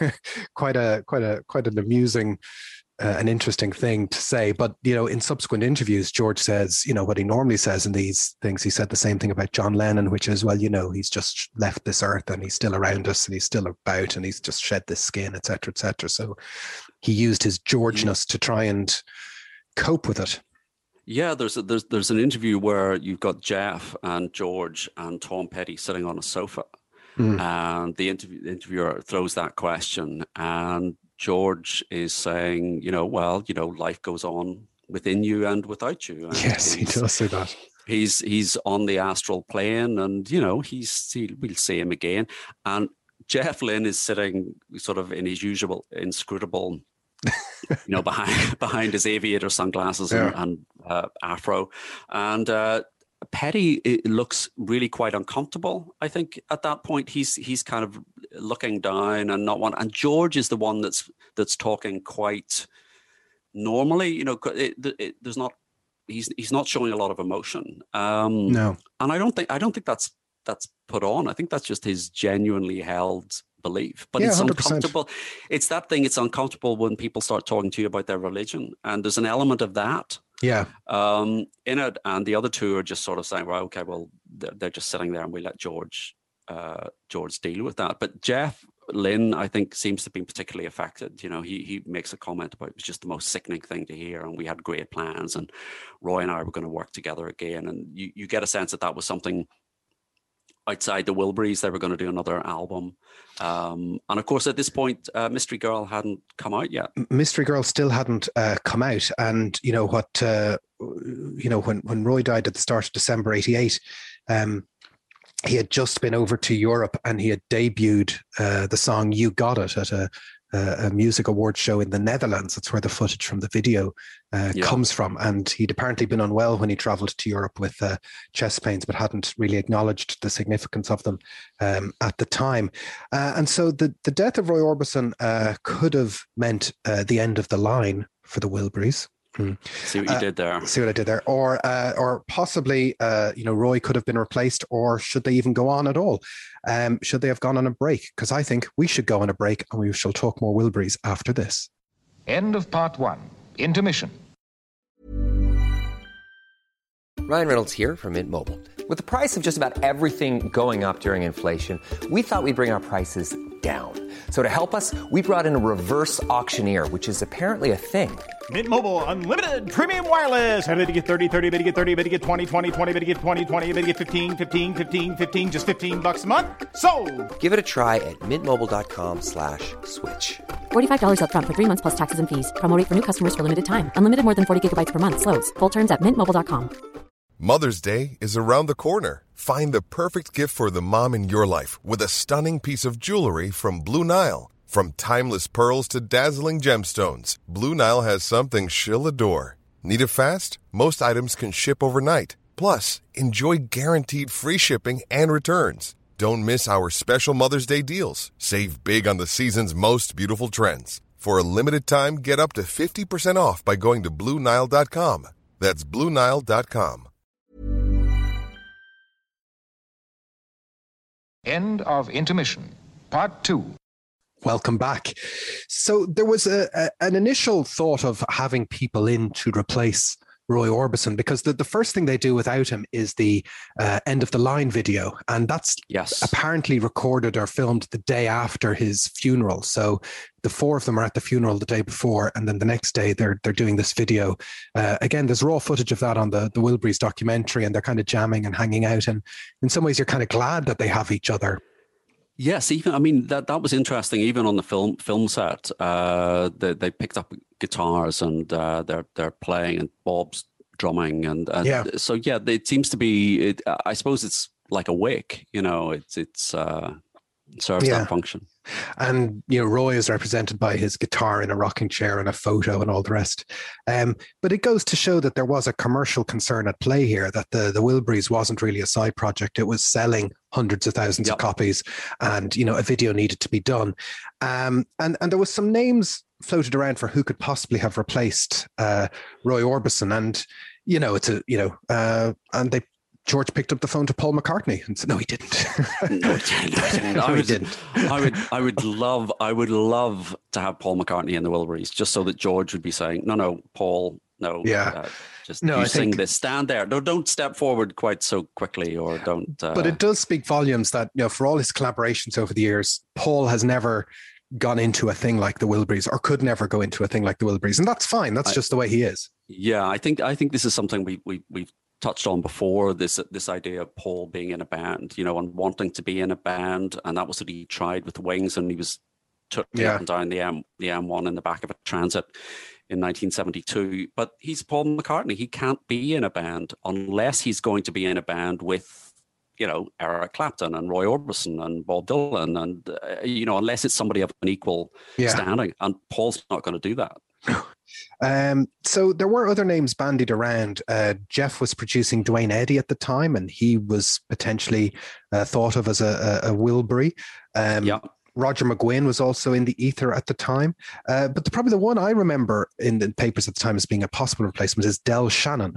quite a quite a quite an amusing, uh, an interesting thing to say. But you know, in subsequent interviews, George says, you know, what he normally says in these things. He said the same thing about John Lennon, which is, well, you know, he's just left this earth and he's still around us and he's still about and he's just shed this skin, et cetera, et cetera. So he used his Georgeness to try and cope with it. Yeah, there's a, there's there's an interview where you've got Jeff and George and Tom Petty sitting on a sofa. Mm. And the, interview, the interviewer throws that question, and George is saying, you know, well, you know, life goes on within you and without you. And yes, he does say that. He's he's on the astral plane, and you know, he's he, we'll see him again. And Jeff Lynne is sitting sort of in his usual inscrutable, you know, behind behind his aviator sunglasses yeah. and, and uh, afro, and. Uh, Petty it looks really quite uncomfortable. I think at that point he's he's kind of looking down and not one. And George is the one that's that's talking quite normally. You know, it, it, there's not he's he's not showing a lot of emotion. Um, no, and I don't think I don't think that's that's put on. I think that's just his genuinely held belief. But yeah, it's one hundred percent. Uncomfortable. It's that thing. It's uncomfortable when people start talking to you about their religion, and there's an element of that. Yeah. Um, in it, and the other two are just sort of saying, "Well, okay, well, they're, they're just sitting there, and we let George, uh, George deal with that." But Jeff Lynne, I think, seems to be particularly affected. You know, he he makes a comment about it was just the most sickening thing to hear, and we had great plans, and Roy and I were going to work together again, and you you get a sense that that was something outside the Wilburys. They were going to do another album. Um, and of course, at this point, uh, Mystery Girl hadn't come out yet. Mystery Girl still hadn't uh, come out. And, you know, what, uh, you know, when, when Roy died at the start of December eighty-eight, um, he had just been over to Europe and he had debuted uh, the song You Got It at a, a music awards show in the Netherlands. That's where the footage from the video uh, yeah. comes from. And he'd apparently been unwell when he traveled to Europe with uh, chest pains, but hadn't really acknowledged the significance of them um, at the time. Uh, and so the, the death of Roy Orbison uh, could have meant uh, the end of the line for the Wilburys. Mm. See what you uh, did there. See what I did there. Or uh, or possibly, uh, you know, Roy could have been replaced, or should they even go on at all? Um, should they have gone on a break? Because I think we should go on a break, and we shall talk more Wilburys after this. End of part one. Intermission. Ryan Reynolds here from Mint Mobile. With the price of just about everything going up during inflation, we thought we'd bring our prices down. So to help us, we brought in a reverse auctioneer, which is apparently a thing. Mint Mobile Unlimited Premium Wireless. How to get thirty, thirty, how to get thirty, how to get twenty, twenty, twenty, how to get twenty, twenty, how to get fifteen, fifteen, fifteen, fifteen, just fifteen bucks a month? Sold! Give it a try at mintmobile.com slash switch. forty-five dollars up front for three months plus taxes and fees. Promo rate for new customers for limited time. Unlimited more than forty gigabytes per month. Slows full terms at mint mobile dot com. Mother's Day is around the corner. Find the perfect gift for the mom in your life with a stunning piece of jewelry from Blue Nile. From timeless pearls to dazzling gemstones, Blue Nile has something she'll adore. Need it fast? Most items can ship overnight. Plus, enjoy guaranteed free shipping and returns. Don't miss our special Mother's Day deals. Save big on the season's most beautiful trends. For a limited time, get up to fifty percent off by going to Blue Nile dot com. That's Blue Nile dot com. End of intermission. Part two. Welcome back. So there was a, a an initial thought of having people in to replace Roy Orbison, because the, the first thing they do without him is the uh, end of the line video. And that's yes. apparently recorded or filmed the day after his funeral. So the four of them are at the funeral the day before, and then the next day they're they're doing this video. Uh, again, there's raw footage of that on the, the Wilburys documentary, and they're kind of jamming and hanging out. And in some ways, you're kind of glad that they have each other. Yes, even I mean that that was interesting. Even on the film film set, uh, they they picked up guitars and uh, they're they're playing, and Bob's drumming, and, and yeah. So yeah, it seems to be. It, I suppose it's like a wake. You know, it's it's uh, it serves yeah. that function. And, you know, Roy is represented by his guitar in a rocking chair and a photo and all the rest. Um, but it goes to show that there was a commercial concern at play here, that the, the Wilburys wasn't really a side project. It was selling hundreds of thousands yep. of copies, and, you know, a video needed to be done. Um, and, and there was some names floated around for who could possibly have replaced uh, Roy Orbison. And, you know, it's a, you know, uh, and they, George picked up the phone to Paul McCartney and said, "No, he didn't. no, he didn't. no, I he would, didn't. I would, I would love, I would love to have Paul McCartney in the Wilburys, just so that George would be saying, "No, no, Paul, no, yeah, uh, just no, you I sing think, this, stand there, no, don't step forward quite so quickly, or don't." Uh, but it does speak volumes that, you know, for all his collaborations over the years, Paul has never gone into a thing like the Wilburys, or could never go into a thing like the Wilburys, and that's fine. That's I, just the way he is. Yeah, I think, I think this is something we we we've. touched on before, this this idea of Paul being in a band, you know, and wanting to be in a band, and that was what he tried with the Wings, and he was took yeah. up and down the M the M one in the back of a Transit in nineteen seventy-two. But he's Paul McCartney. He can't be in a band unless he's going to be in a band with, you know, Eric Clapton and Roy Orbison and Bob Dylan, and uh, you know, unless it's somebody of an equal yeah. standing, and Paul's not going to do that. Um, so there were other names bandied around. Uh, Jeff was producing Dwayne Eddy at the time, and he was potentially uh, thought of as a, a, a Wilbury. Um, yeah. Roger McGuinn was also in the ether at the time. Uh, but the, probably the one I remember in the papers at the time as being a possible replacement is Del Shannon.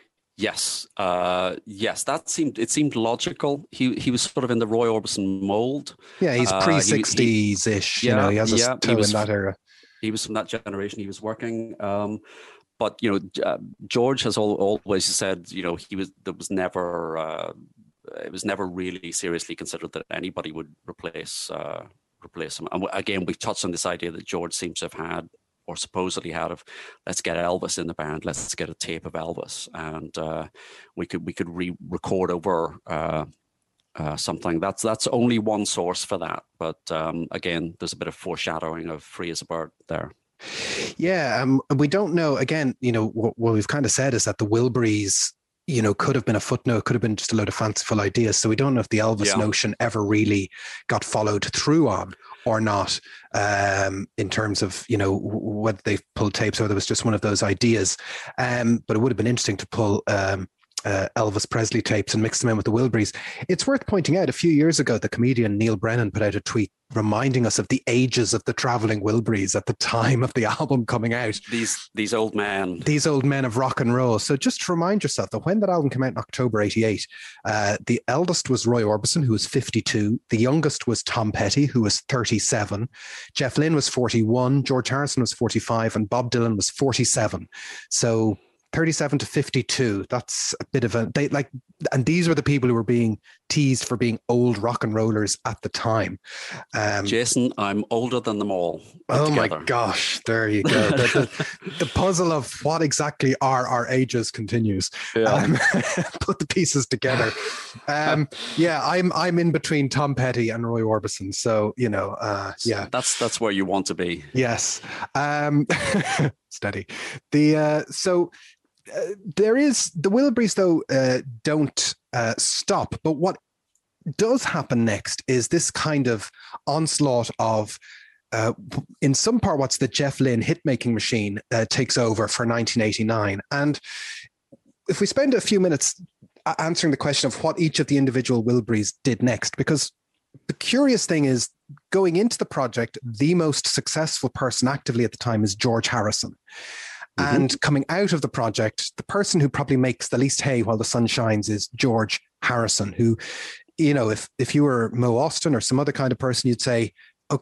Yes, uh, yes, that seemed it seemed logical. He he was sort of in the Roy Orbison mold. Yeah, he's pre sixties ish. You know, he has a yeah, toe was, in that era. He was from that generation. He was working, um, but you know, uh, George has all, always said, you know, he was there was never uh, it was never really seriously considered that anybody would replace uh, replace him. And again, we've touched on this idea that George seems to have had, or supposedly had, of let's get Elvis in the band, let's get a tape of Elvis, and uh, we could we could re-record over. Uh, Uh, something that's that's only one source for that, but um, again, there's a bit of foreshadowing of Free as a Bird there. Yeah, um, we don't know. Again, you know, what, what we've kind of said is that the Wilburys, you know, could have been a footnote, could have been just a load of fanciful ideas. So we don't know if the Elvis yeah. notion ever really got followed through on or not, um, in terms of, you know, whether they pulled tapes or there was just one of those ideas. Um, but it would have been interesting to pull um, Uh, Elvis Presley tapes and mix them in with the Wilburys. It's worth pointing out, a few years ago, the comedian Neil Brennan put out a tweet reminding us of the ages of the traveling Wilburys at the time of the album coming out. These these old men. These old men of rock and roll. So just to remind yourself that when that album came out in October eighty-eight, uh, the eldest was Roy Orbison, who was fifty-two. The youngest was Tom Petty, who was thirty-seven. Jeff Lynne was forty-one. George Harrison was forty-five. And Bob Dylan was forty-seven. So thirty-seven to fifty-two, that's a bit of a, they like, and these were the people who were being teased for being old rock and rollers at the time. Um, Jason, I'm older than them all. Oh together. My gosh, there you go. the, the, the puzzle of what exactly are our ages continues. Yeah. Um, put the pieces together. Um, yeah, I'm I'm in between Tom Petty and Roy Orbison, so you know, uh, yeah, that's that's where you want to be. Yes, um, steady. The uh, so. Uh, there is the Wilburys though uh, don't uh, stop, but what does happen next is this kind of onslaught of uh, in some part what's the Jeff Lynne hit making machine uh, takes over for nineteen eighty-nine. And if we spend a few minutes answering the question of what each of the individual Wilburys did next, because the curious thing is, going into the project, the most successful person actively at the time is George Harrison. Mm-hmm. And coming out of the project, the person who probably makes the least hay while the sun shines is George Harrison, who, you know, if if you were Mo Austin or some other kind of person, you'd say, okay,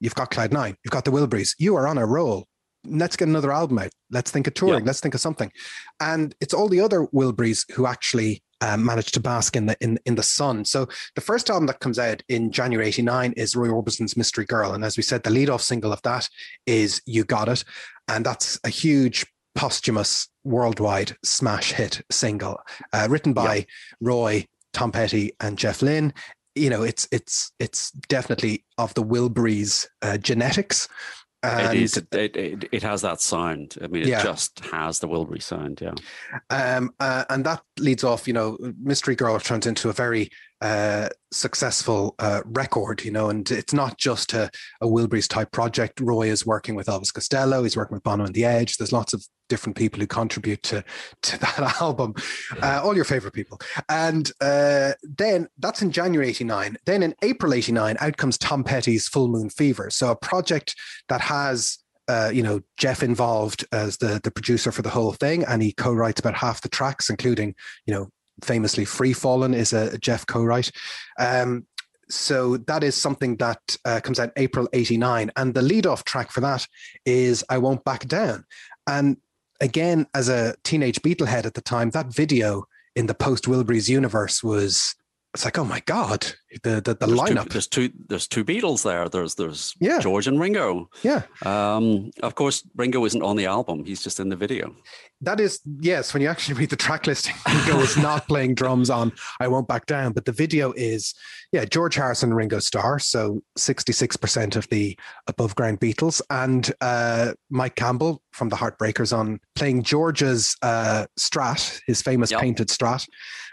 you've got Cloud Nine, you've got the Wilburys. You are on a roll. Let's get another album out. Let's think of touring. Yeah. Let's think of something. And it's all the other Wilburys who actually um, managed to bask in the in, in the sun. So the first album that comes out in January eighty-nine is Roy Orbison's Mystery Girl. And as we said, the lead-off single of that is You Got It. And that's a huge posthumous worldwide smash hit single uh, written by yeah. Roy, Tom Petty and Jeff Lynne. You know, it's it's it's definitely of the Wilburys uh, genetics. And it is. It, it, it has that sound. I mean, it yeah. just has the Wilbury sound. Yeah. Um, uh, and that leads off, you know, Mystery Girl turns into a very uh, successful uh, record, you know, and it's not just a, a Wilburys type project. Roy is working with Elvis Costello. He's working with Bono and The Edge. There's lots of different people who contribute to, to that album, uh, all your favorite people. And uh, then that's in January eighty-nine. Then in April eighty-nine, out comes Tom Petty's Full Moon Fever. So a project that has, uh, you know, Jeff involved as the, the producer for the whole thing. And he co-writes about half the tracks, including, you know, famously Free Fallin' is a, a Jeff co-write. Um, so that is something that uh, comes out April eighty-nine. And the lead-off track for that is I Won't Back Down. And again, as a teenage Beatlehead at the time, that video in the post-Wilburys universe was, it's like, oh my God, the the, the there's lineup. Two, there's two there's two Beatles there. There's there's yeah. George and Ringo. Yeah. Um, of course, Ringo isn't on the album. He's just in the video. That is, yes, when you actually read the track listing, Ringo is not playing drums on I Won't Back Down, but the video is, yeah, George Harrison and Ringo Starr, so sixty-six percent of the above ground Beatles, and uh, Mike Campbell from the Heartbreakers on playing George's uh, Strat, his famous yep. painted Strat,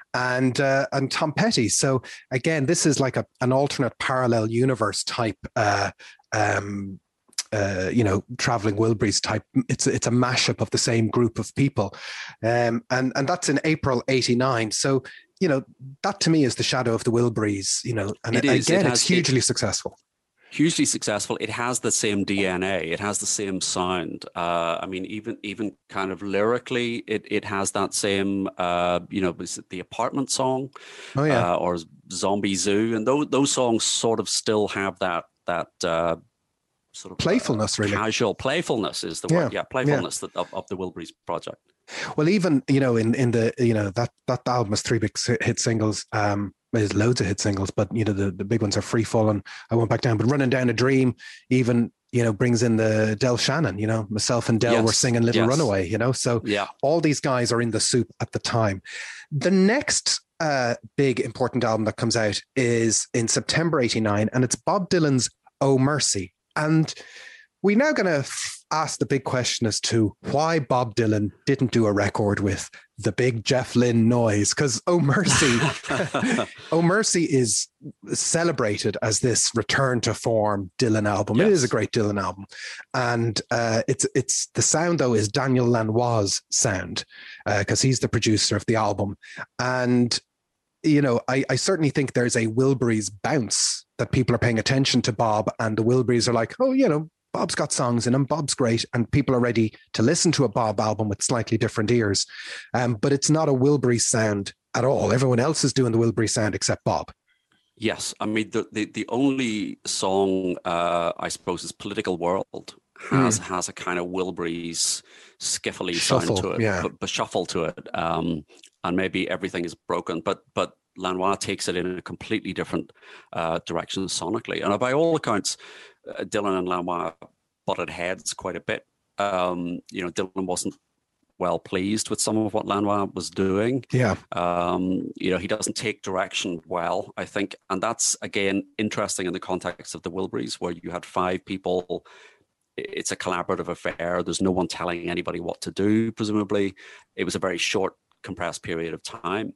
and uh, and Tom Petty. So again, this is like a an alternate parallel universe type uh, um Uh, you know, traveling Wilburys type. It's it's a mashup of the same group of people, um, and and that's in April eighty-nine. So you know, that to me is the shadow of the Wilburys. You know, and it is. again, it has, it's hugely it, successful. Hugely successful. It has the same D N A. It has the same sound. Uh, I mean, even even kind of lyrically, it it has that same. Uh, you know, is it the Apartment song? Oh yeah, uh, or Zombie Zoo, and those those songs sort of still have that that. Uh, Sort of playfulness, uh, really. Casual playfulness is the yeah. word. Yeah, playfulness yeah. That, of, of the Wilburys project. Well, even, you know, in, in the, you know, that, that album has three big hit singles. Um, there's loads of hit singles, but, you know, the, the big ones are Free Fallin', I Won't Back Down, but Running Down a Dream even, you know, brings in the Del Shannon, you know, myself and Del yes. were singing Little yes. Runaway, you know, so yeah. all these guys are in the soup at the time. The next uh, big important album that comes out is in September eighty-nine, and it's Bob Dylan's Oh Mercy. And we're now going to f- ask the big question as to why Bob Dylan didn't do a record with the big Jeff Lynne noise. Because Oh Mercy, Oh Mercy is celebrated as this return to form Dylan album. Yes. It is a great Dylan album. And uh, it's it's the sound, though, is Daniel Lanois' sound, because uh, he's the producer of the album. And, you know, I, I certainly think there's a Wilburys bounce that people are paying attention to Bob, and the Wilburys are like, oh, you know, Bob's got songs in him, Bob's great, and people are ready to listen to a Bob album with slightly different ears. Um, but it's not a Wilburys sound at all. Everyone else is doing the Wilburys sound except Bob. Yes, I mean, the the, the only song, uh, I suppose, is Political World has mm. has a kind of Wilburys skiffly shuffle, sound to it, yeah. but, but shuffle to it, um, and maybe Everything Is Broken, but but Lanois takes it in a completely different uh, direction sonically. And by all accounts, uh, Dylan and Lanois butted heads quite a bit. Um, you know, Dylan wasn't well pleased with some of what Lanois was doing. Yeah. Um, you know, he doesn't take direction well, I think. And that's, again, interesting in the context of the Wilburys, where you had five people. It's a collaborative affair. There's no one telling anybody what to do, presumably. It was a very short, compressed period of time.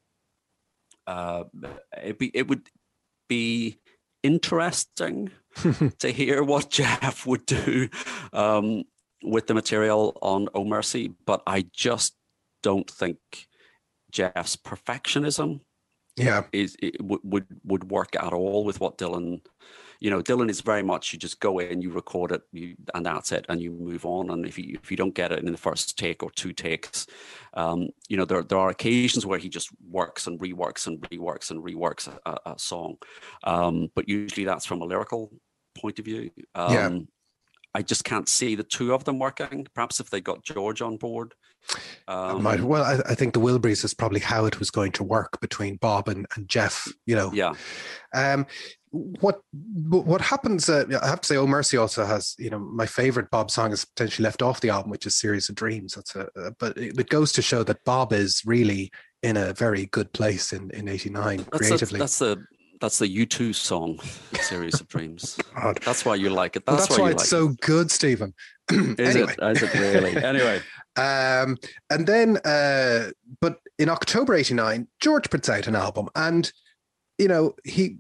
Uh, it be it would be interesting to hear what Jeff would do um, with the material on Oh Mercy, but I just don't think Jeff's perfectionism yeah is it would, would would work at all with what Dylan. You know, Dylan is very much, you just go in, you record it, you, and that's it, and you move on. And if you if you don't get it in the first take or two takes, um, you know, there there are occasions where he just works and reworks and reworks and reworks a, a song. Um, but usually that's from a lyrical point of view. Um, yeah. I just can't see the two of them working. Perhaps if they got George on board. Um, Might, well, I, I think the Wilburys is probably how it was going to work between Bob and, and Jeff, you know. Yeah. Um, what what happens, uh, I have to say, Oh Mercy also has, you know, my favorite Bob song is potentially left off the album, which is Series of Dreams. That's a, uh, but it, it goes to show that Bob is really in a very good place in, in eighty-nine that's creatively. A, that's the That's the U two song, Series of Dreams. God. That's why you like it. That's, that's why, why it's like so it. good, Stephen. Is anyway. it? Is it really? Anyway. Um, and then, uh, but in October eighty-nine, George puts out an album, and, you know, he,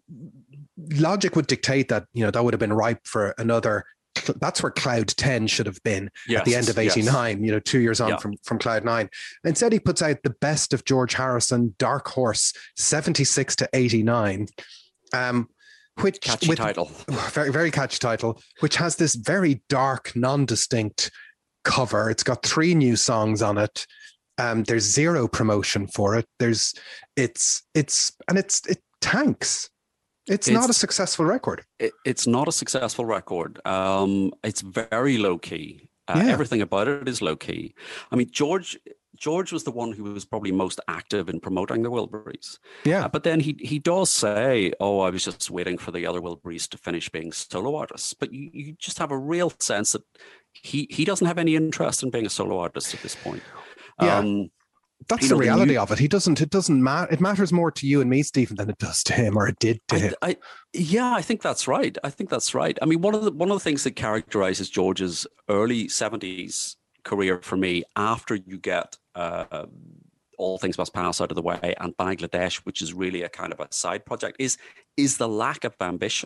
logic would dictate that, you know, that would have been ripe for another. That's where Cloud ten should have been yes, at the end of eighty-nine, yes. you know, two years on yeah. from, from Cloud nine. Instead, he puts out the best of George Harrison, Dark Horse, seventy-six to eighty-nine. Um, which catchy with, title. Very, very catchy title, which has this very dark, non-distinct cover. It's got three new songs on it. Um, there's zero promotion for it. There's, it's, it's, and it's, it tanks. It's, it's not a successful record. It, it's not a successful record. Um, it's very low key. Uh, yeah. Everything about it is low key. I mean, George, George was the one who was probably most active in promoting the Wilburys. Yeah. Uh, but then he he does say, oh, I was just waiting for the other Wilburys to finish being solo artists. But you, you just have a real sense that he, he doesn't have any interest in being a solo artist at this point. Yeah. Um, That's the know, reality the new, of it. He doesn't, it doesn't matter. It matters more to you and me, Stephen, than it does to him, or it did to I, him. I, yeah, I think that's right. I think that's right. I mean, one of the, one of the things that characterizes George's early seventies career for me, after you get uh, All Things Must Pass out of the way and Bangladesh, which is really a kind of a side project, is, is the lack of ambition.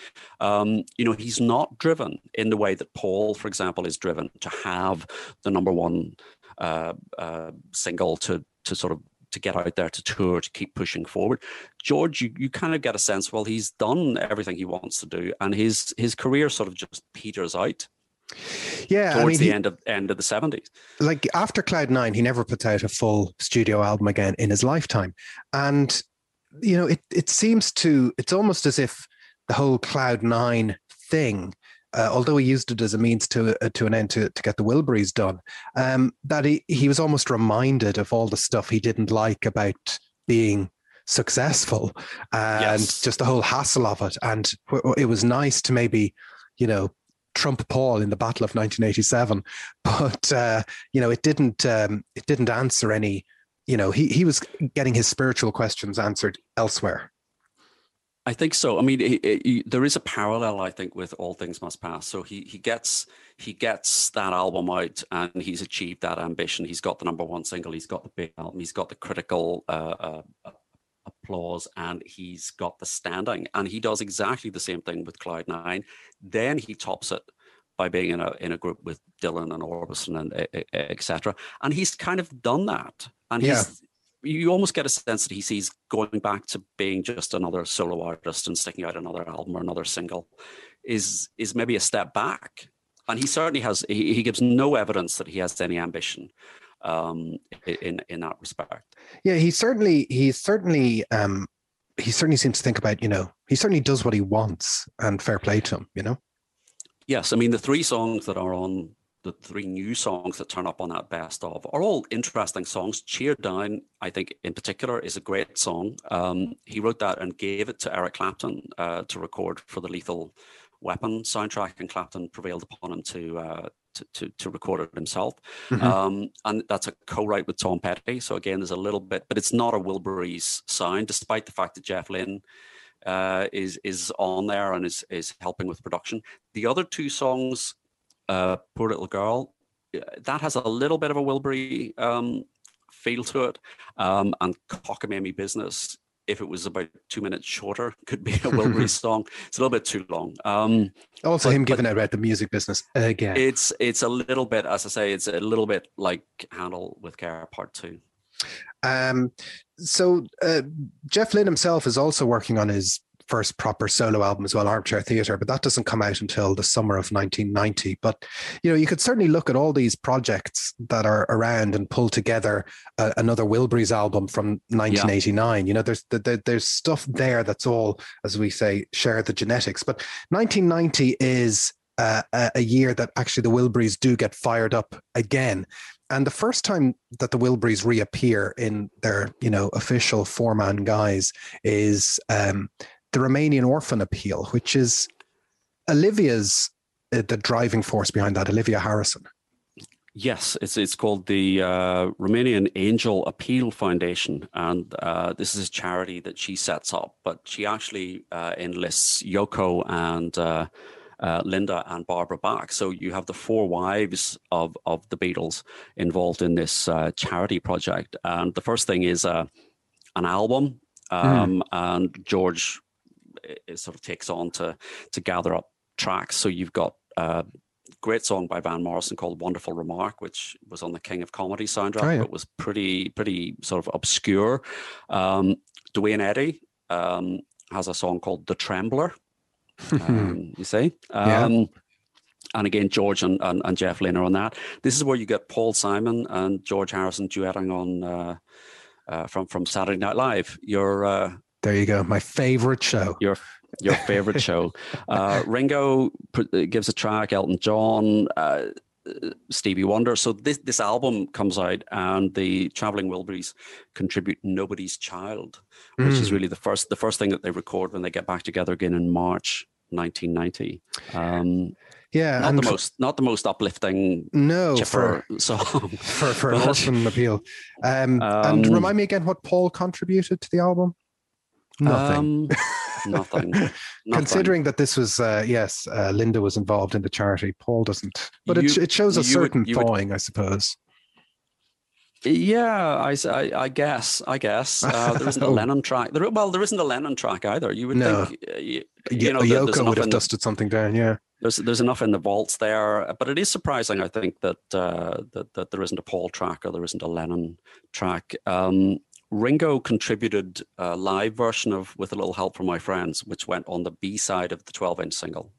Um, you know, he's not driven in the way that Paul, for example, is driven to have the number one Uh, uh, single to to sort of to get out there to tour, to keep pushing forward. George, you, you kind of get a sense, well, he's done everything he wants to do, and his his career sort of just peters out. Yeah, towards I mean, the he, end of end of the seventies. Like after Cloud nine, he never puts out a full studio album again in his lifetime, and you know, it it seems to it's almost as if the whole Cloud nine thing. Uh, although he used it as a means to uh, to an end to, to get the Wilburys done, um, that he, he was almost reminded of all the stuff he didn't like about being successful and yes. just the whole hassle of it. And it was nice to maybe, you know, trump Paul in the Battle of nineteen eighty-seven, but uh, you know, it didn't um, it didn't answer any. You know, he he was getting his spiritual questions answered elsewhere. I think so. I mean, he, he, there is a parallel, I think, with All Things Must Pass. So he he gets he gets that album out, and he's achieved that ambition. He's got the number one single. He's got the big album. He's got the critical uh, uh, applause, and he's got the standing. And he does exactly the same thing with Cloud nine. Then he tops it by being in a in a group with Dylan and Orbison and et cetera. And he's kind of done that. And yeah. he's you almost get a sense that he sees going back to being just another solo artist and sticking out another album or another single is is maybe a step back. And he certainly has, he, he gives no evidence that he has any ambition um, in in that respect. Yeah, he certainly, he certainly, um, he certainly seems to think about, you know, he certainly does what he wants, and fair play to him, you know? Yes, I mean, the three songs that are on the three new songs that turn up on that best of are all interesting songs. Cheer Down, I think in particular, is a great song. Um, he wrote that and gave it to Eric Clapton uh, to record for the Lethal Weapon soundtrack, and Clapton prevailed upon him to uh, to, to, to record it himself. Mm-hmm. Um, and that's a co-write with Tom Petty. So again, there's a little bit, but it's not a Wilburys sound, despite the fact that Jeff Lynne uh, is is on there and is is helping with production. The other two songs, Uh, Poor Little Girl, that has a little bit of a Wilbury um, feel to it. Um, and Cockamamie Business, if it was about two minutes shorter, could be a Wilbury song. It's a little bit too long. Um, also, but, him giving out about the music business again. It's it's a little bit, as I say, it's a little bit like Handle with Care Part Two. Um, so uh, Jeff Lynne himself is also working on his first proper solo album as well, Armchair Theatre, but that doesn't come out until the summer of nineteen ninety. But, you know, you could certainly look at all these projects that are around and pull together uh, another Wilburys album from nineteen eighty-nine. Yeah. You know, there's there, there's stuff there that's all, as we say, share the genetics. But nineteen ninety is uh, a, a year that actually the Wilburys do get fired up again. And the first time that the Wilburys reappear in their, you know, official four-man guise is um, the Romanian Orphan Appeal, which is Olivia's uh, the driving force behind that, Olivia Harrison. Yes, it's it's called the uh, Romanian Angel Appeal Foundation, and uh, this is a charity that she sets up. But she actually uh, enlists Yoko and uh, uh, Linda and Barbara Bach. So you have the four wives of of the Beatles involved in this uh, charity project. And the first thing is uh, an album, um, mm. and George it sort of takes on to to gather up tracks. So you've got uh, great song by Van Morrison called Wonderful Remark, which was on the King of Comedy soundtrack, oh, yeah. but was pretty, pretty sort of obscure. Um, Duane Eddy um, has a song called The Trembler, um, you see. Um, yeah. And again, George and, and, and Jeff Lynne are on that. This is where you get Paul Simon and George Harrison duetting on uh, uh, from, from Saturday Night Live. Your, uh, there you go, my favorite show. Your Your favorite show. Uh, Ringo gives a track, Elton John, uh, Stevie Wonder. So this, this album comes out and the Traveling Wilburys contribute Nobody's Child, which mm. is really the first the first thing that they record when they get back together again in March nineteen ninety. Um, yeah, not and the most not the most uplifting no chipper for, song for for an Orphan Appeal. Um, um, and remind me again what Paul contributed to the album. Nothing. Um, nothing. nothing. Considering that this was, uh, yes, uh, Linda was involved in the charity, Paul doesn't. But you, it, it shows a certain would, thawing, would, I suppose. Yeah, I, I, I guess. I guess uh, there isn't a Lennon track. There, well, there isn't a Lennon track either. You would no. think, uh, you, you know, Yoko would have in, dusted something down. Yeah, there's there's enough in the vaults there, but it is surprising, I think, that uh, that that there isn't a Paul track or there isn't a Lennon track. Um, Ringo contributed a live version of With a Little Help from My Friends, which went on the B side of the twelve-inch single.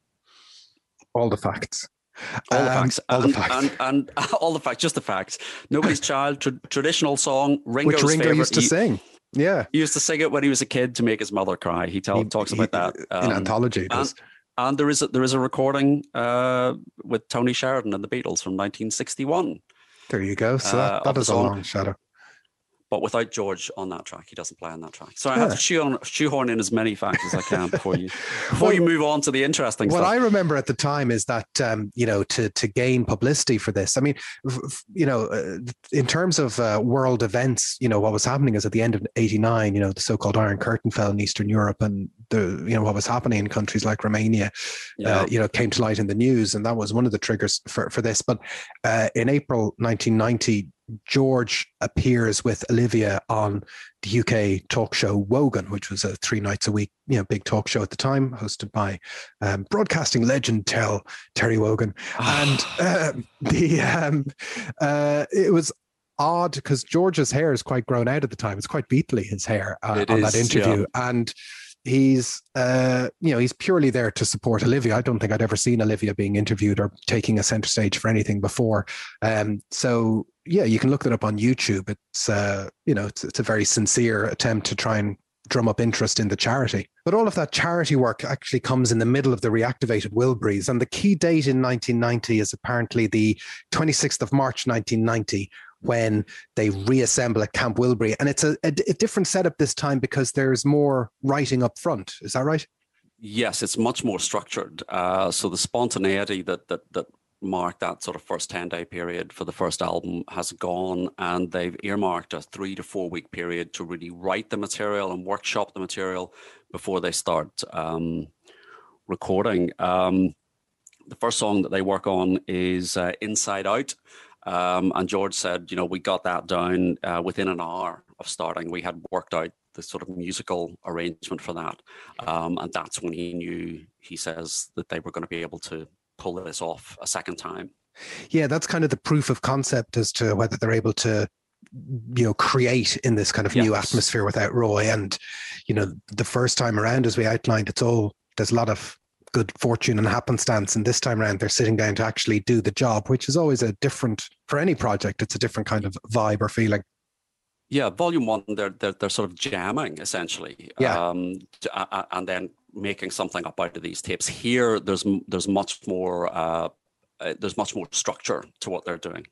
All the facts. All the um, facts. All and, the facts. And, and, and all the facts, just the facts. Nobody's Child, tra- traditional song. Ringo's which Ringo favorite. used to he, sing. Yeah. He used to sing it when he was a kid to make his mother cry. He, tell, he talks he, about that. Um, in Anthology. And, and there is a, there is a recording uh, with Tony Sheridan and the Beatles from nineteen sixty-one. There you go. So that, uh, that is a long shadow. But without George on that track, he doesn't play on that track. So I have to shoehorn, shoehorn in as many facts as I can before you before well, you move on to the interesting what stuff. What I remember at the time is that um, you know to to gain publicity for this. I mean, f- you know, uh, in terms of uh, world events, you know, what was happening is at the end of eighty-nine, you know, the so-called Iron Curtain fell in Eastern Europe, and the you know what was happening in countries like Romania, yeah. uh, you know, came to light in the news, and that was one of the triggers for for this. But uh, in April nineteen ninety. George appears with Olivia on the U K talk show Wogan, which was a three nights a week, you know, big talk show at the time, hosted by um, broadcasting legend Tel, Terry Wogan. And uh, the um, uh, it was odd because George's hair is quite grown out at the time. It's quite Beatley, his hair uh, on is, that interview. Yeah. And he's, uh, you know, he's purely there to support Olivia. I don't think I'd ever seen Olivia being interviewed or taking a center stage for anything before. Um, so, yeah, you can look that up on YouTube. It's, uh, you know, it's, it's a very sincere attempt to try and drum up interest in the charity. But all of that charity work actually comes in the middle of the reactivated Wilburys. And the key date in nineteen ninety is apparently the twenty-sixth of March, nineteen ninety, when they reassemble at Camp Wilbury. And it's a, a, a different setup this time because there's more writing up front. Is that right? Yes, it's much more structured. Uh, so the spontaneity that that that marked that sort of first ten-day period for the first album has gone, and they've earmarked a three to four week period to really write the material and workshop the material before they start um, recording. Um, the first song that they work on is uh, Inside Out. Um, and George said, you know, we got that down uh, within an hour of starting. We had worked out the sort of musical arrangement for that. Um, and that's when he knew, he says, that they were going to be able to pull this off a second time. Yeah, that's kind of the proof of concept as to whether they're able to you know, create in this kind of yes. new atmosphere without Roy. And, you know, the first time around, as we outlined, it's all, there's a lot of good fortune and happenstance. And this time around, they're sitting down to actually do the job, which is always a different, for any project, it's a different kind of vibe or feeling. Yeah, volume one, they're they're, they're sort of jamming essentially, yeah, um, to, and then making something up out of these tapes. Here, there's there's much more uh, uh, there's much more structure to what they're doing.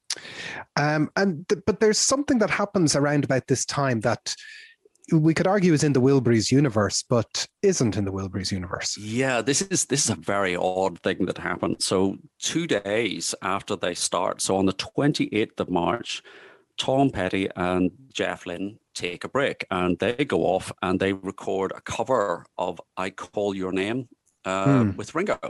Um, and th- but there's something that happens around about this time that we could argue is in the Wilburys universe, but isn't in the Wilburys universe. Yeah, this is this is a very odd thing that happened. So two days after they start, so on the twenty-eighth of March. Tom Petty and Jeff Lynne take a break and they go off and they record a cover of I Call Your Name uh, hmm. with Ringo.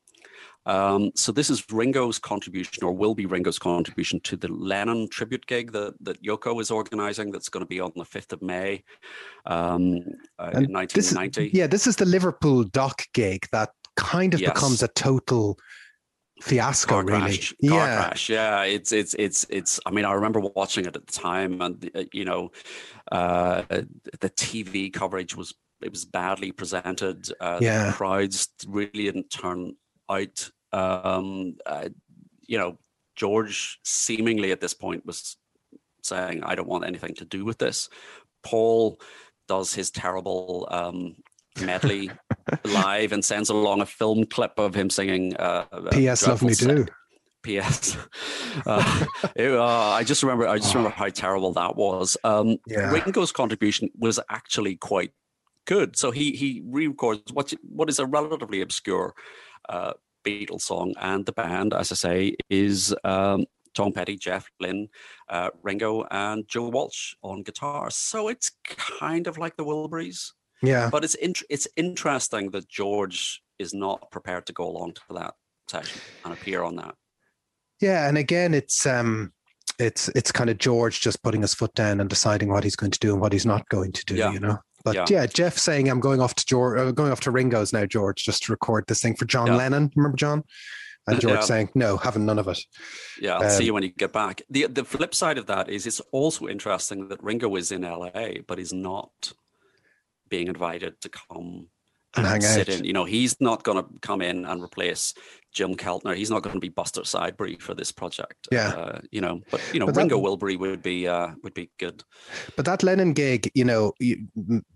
Um, so this is Ringo's contribution, or will be Ringo's contribution, to the Lennon tribute gig that, that Yoko is organizing that's going to be on the fifth of May um, uh, in nineteen ninety. This is, yeah, this is the Liverpool dock gig that kind of yes. becomes a total fiasco, car really. Crash, car yeah. crash. Yeah, it's it's it's it's. I mean, I remember watching it at the time, and uh, you know, uh, the T V coverage was it was badly presented. Uh, yeah, the crowds really didn't turn out. Um, uh, you know, George seemingly at this point was saying, "I don't want anything to do with this." Paul does his terrible um, medley live and sends along a film clip of him singing uh, P S Love Me Do. P S Uh, it, uh, I just remember I just remember how terrible that was. Um, yeah. Ringo's contribution was actually quite good. So he he re-records what what is a relatively obscure uh, Beatles song, and the band, as I say, is um, Tom Petty, Jeff Lynne, uh, Ringo, and Joe Walsh on guitar. So it's kind of like the Wilburys. Yeah, but it's int- it's interesting that George is not prepared to go along to that session and appear on that. Yeah, and again, it's um, it's it's kind of George just putting his foot down and deciding what he's going to do and what he's not going to do. Yeah. You know, but yeah. yeah, Jeff saying, "I'm going off to George, uh, going off to Ringo's now, George, just to record this thing for John yeah. Lennon." Remember John? And George yeah. saying, "No, having none of it." Yeah, I'll um, see you when you get back. the The flip side of that is it's also interesting that Ringo is in L A, but he's not being invited to come and, and hang sit out. in. You know, he's not going to come in and replace Jim Keltner. He's not going to be Buster Sidebury for this project. Yeah, uh, you know, but you know, but Ringo that, Wilbury would be uh, would be good. But that Lennon gig, you know, you,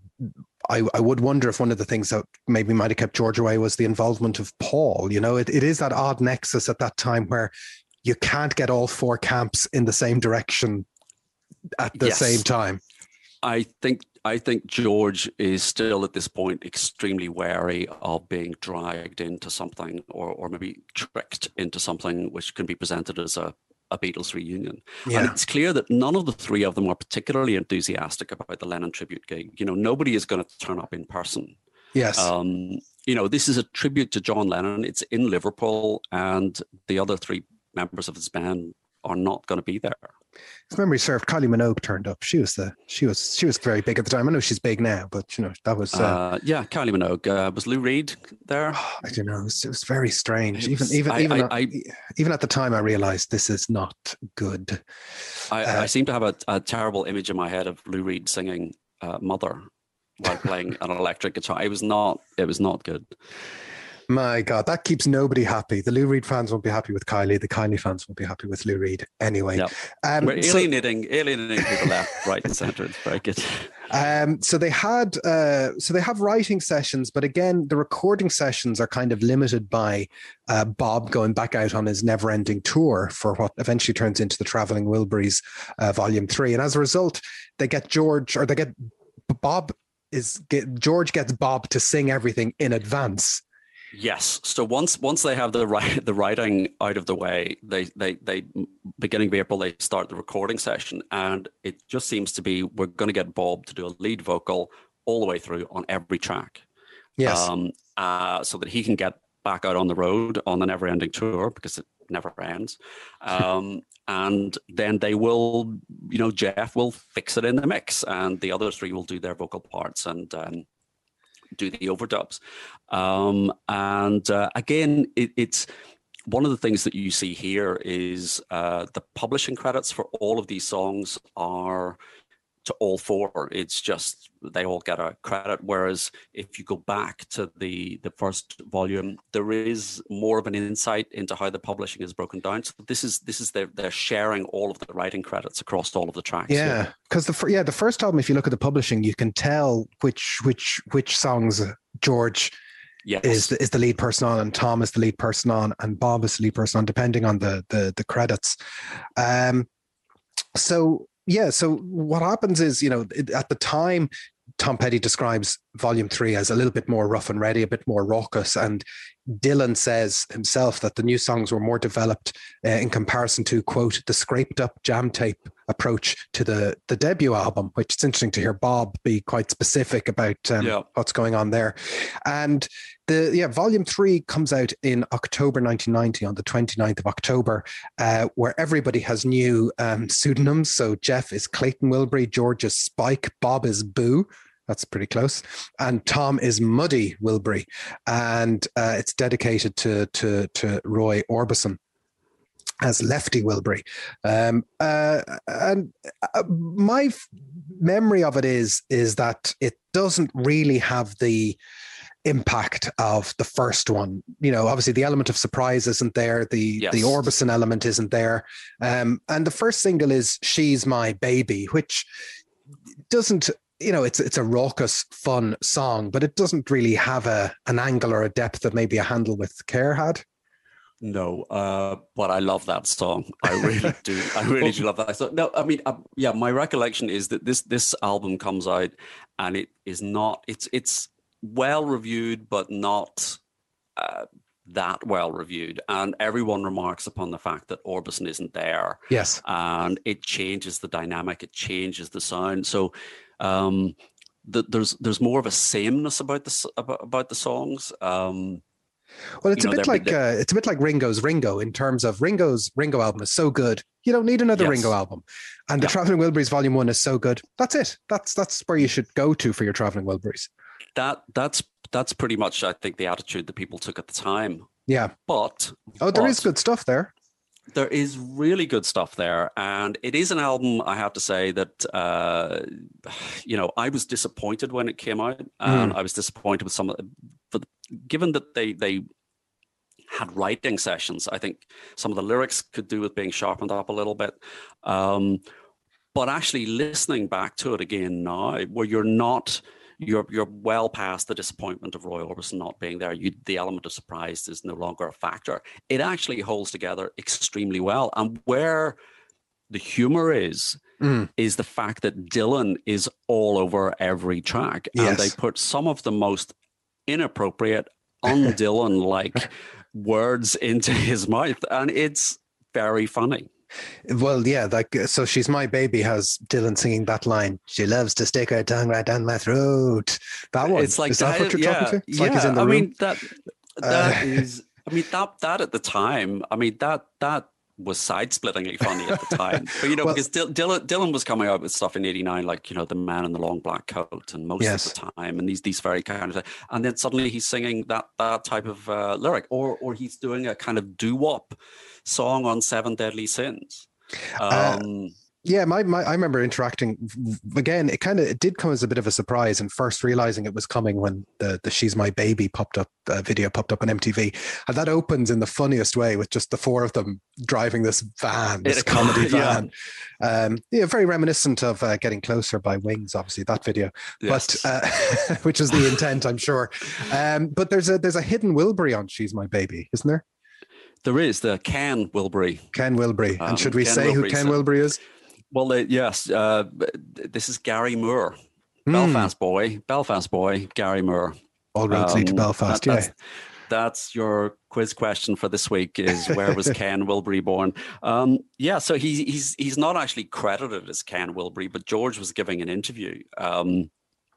I I would wonder if one of the things that maybe might have kept George away was the involvement of Paul. You know, it, it is that odd nexus at that time where you can't get all four camps in the same direction at the yes. same time. I think I think George is still at this point extremely wary of being dragged into something or or maybe tricked into something which can be presented as a, a Beatles reunion. Yeah. And it's clear that none of the three of them are particularly enthusiastic about the Lennon tribute gig. You know, nobody is going to turn up in person. Yes. Um, you know, this is a tribute to John Lennon. It's in Liverpool, and the other three members of his band are not going to be there. If memory served, Kylie Minogue turned up. She was the she was she was very big at the time. I know she's big now, but you know that was uh, uh, yeah. Kylie Minogue uh, was Lou Reed there. Oh, I don't know. It was, it was very strange. Was, even even I, even I, at, I, even at the time, I realized this is not good. I, uh, I seem to have a, a terrible image in my head of Lou Reed singing uh, "Mother" while playing an electric guitar. It was not. It was not good. My God, that keeps nobody happy. The Lou Reed fans won't be happy with Kylie. The Kylie fans won't be happy with Lou Reed. Anyway, yep. um, we're alienating, so, alienating people left, right, and centre. It's very good. Um, so they had, uh, so they have writing sessions, but again, the recording sessions are kind of limited by uh, Bob going back out on his never-ending tour for what eventually turns into the Traveling Wilburys uh, Volume Three, and as a result, they get George, or they get Bob is get, George gets Bob to sing everything in advance. Yes. So once once they have the right the writing out of the way, they they they beginning of April they start the recording session, and it just seems to be we're going to get Bob to do a lead vocal all the way through on every track. Yes. Um, uh, so that he can get back out on the road on the never-ending tour because it never ends. Um, and then they will, you know, Jeff will fix it in the mix, and the other three will do their vocal parts and. Um, do the overdubs. Um, and uh, again, it, it's one of the things that you see here is uh, the publishing credits for all of these songs are to all four. It's just they all get a credit. Whereas if you go back to the the first volume, there is more of an insight into how the publishing is broken down. So this is this is their they're sharing all of the writing credits across all of the tracks. Yeah, because the yeah the first album, if you look at the publishing, you can tell which which which songs George yes. is the, is the lead person on, and Tom is the lead person on, and Bob is the lead person on, depending on the the the credits. Um, so. Yeah, so what happens is, you know, at the time, Tom Petty describes Volume three as a little bit more rough and ready, a bit more raucous. And Dylan says himself that the new songs were more developed uh, in comparison to, quote, the scraped up jam tape approach to the, the debut album, which it's interesting to hear Bob be quite specific about um, yeah. what's going on there. And the yeah, Volume three comes out in October nineteen ninety, on the twenty-ninth of October, uh, where everybody has new um, pseudonyms. So Jeff is Clayton Wilbury, George is Spike, Bob is Boo. That's pretty close. And Tom is Muddy Wilbury. And uh, it's dedicated to, to, to Roy Orbison as Lefty Wilbury. Um, uh, and uh, my f- memory of it is, is that it doesn't really have the impact of the first one. You know, obviously the element of surprise isn't there. The, yes. the Orbison element isn't there. Um, and the first single is She's My Baby, which doesn't... You know, it's it's a raucous, fun song, but it doesn't really have a an angle or a depth that maybe A Handle with Care had. No, uh, but I love that song. I really do. I really do love that song. No, I mean, uh, yeah, my recollection is that this this album comes out, and it is not. It's it's well reviewed, but not uh, that well reviewed, and everyone remarks upon the fact that Orbison isn't there. Yes, and it changes the dynamic. It changes the sound. So. Um, the, there's there's more of a sameness about the about, about the songs. Um, well, it's a know, bit like uh, it's a bit like Ringo's Ringo in terms of Ringo's Ringo album is so good, you don't need another yes. Ringo album, and the yeah. Traveling Wilburys Volume One is so good. That's it. That's that's where you should go to for your Traveling Wilburys. That that's that's pretty much, I think, the attitude that people took at the time. Yeah, but oh, there but, is good stuff there. There is really good stuff there. And it is an album, I have to say, that, uh, you know, I was disappointed when it came out. And mm. I was disappointed with some of the, given that they, they had writing sessions, I think some of the lyrics could do with being sharpened up a little bit. Um, but actually listening back to it again now, where you're not... You're you're well past the disappointment of Roy Orbison not being there. You, the element of surprise is no longer a factor. It actually holds together extremely well. And where the humor is, mm. is the fact that Dylan is all over every track. Yes. And they put some of the most inappropriate, un-Dylan-like words into his mouth. And it's very funny. Well, yeah, like, so She's My Baby has Dylan singing that line, she loves to stick her tongue right down my throat. That one. It's like is that, that what you're yeah, talking to? It's yeah, like he's in the I room. mean, that, that uh, is, I mean, that, that at the time, I mean, that, that was side-splittingly funny at the time. But, you know, well, because Dylan, Dylan was coming out with stuff in eighty-nine, like, you know, The Man in the Long Black Coat, and most yes. of the time, and these these very kind of, and then suddenly he's singing that that type of uh, lyric, or or he's doing a kind of doo-wop song on Seven Deadly Sins. Um, uh, yeah, my, my I remember interacting again. It kind of it did come as a bit of a surprise, and first realizing it was coming when the the She's My Baby popped up uh, video popped up on M T V, and that opens in the funniest way with just the four of them driving this van, this it, comedy van. Yeah. Um, yeah, very reminiscent of uh, Getting Closer by Wings, obviously that video, yes. but uh, which is the intent, I'm sure. Um, but there's a there's a hidden Wilbury on She's My Baby, isn't there? There is, the Ken Wilbury. Ken Wilbury. Um, and should we Ken say Wilbury, who Ken so, Wilbury is? Well, uh, yes. Uh, this is Gary Moore. Mm. Belfast boy. Belfast boy, Gary Moore. All roads um, lead to Belfast, that, yeah. That's, that's your quiz question for this week, is where was Ken Wilbury born? Um, yeah, so he, he's he's not actually credited as Ken Wilbury, but George was giving an interview um,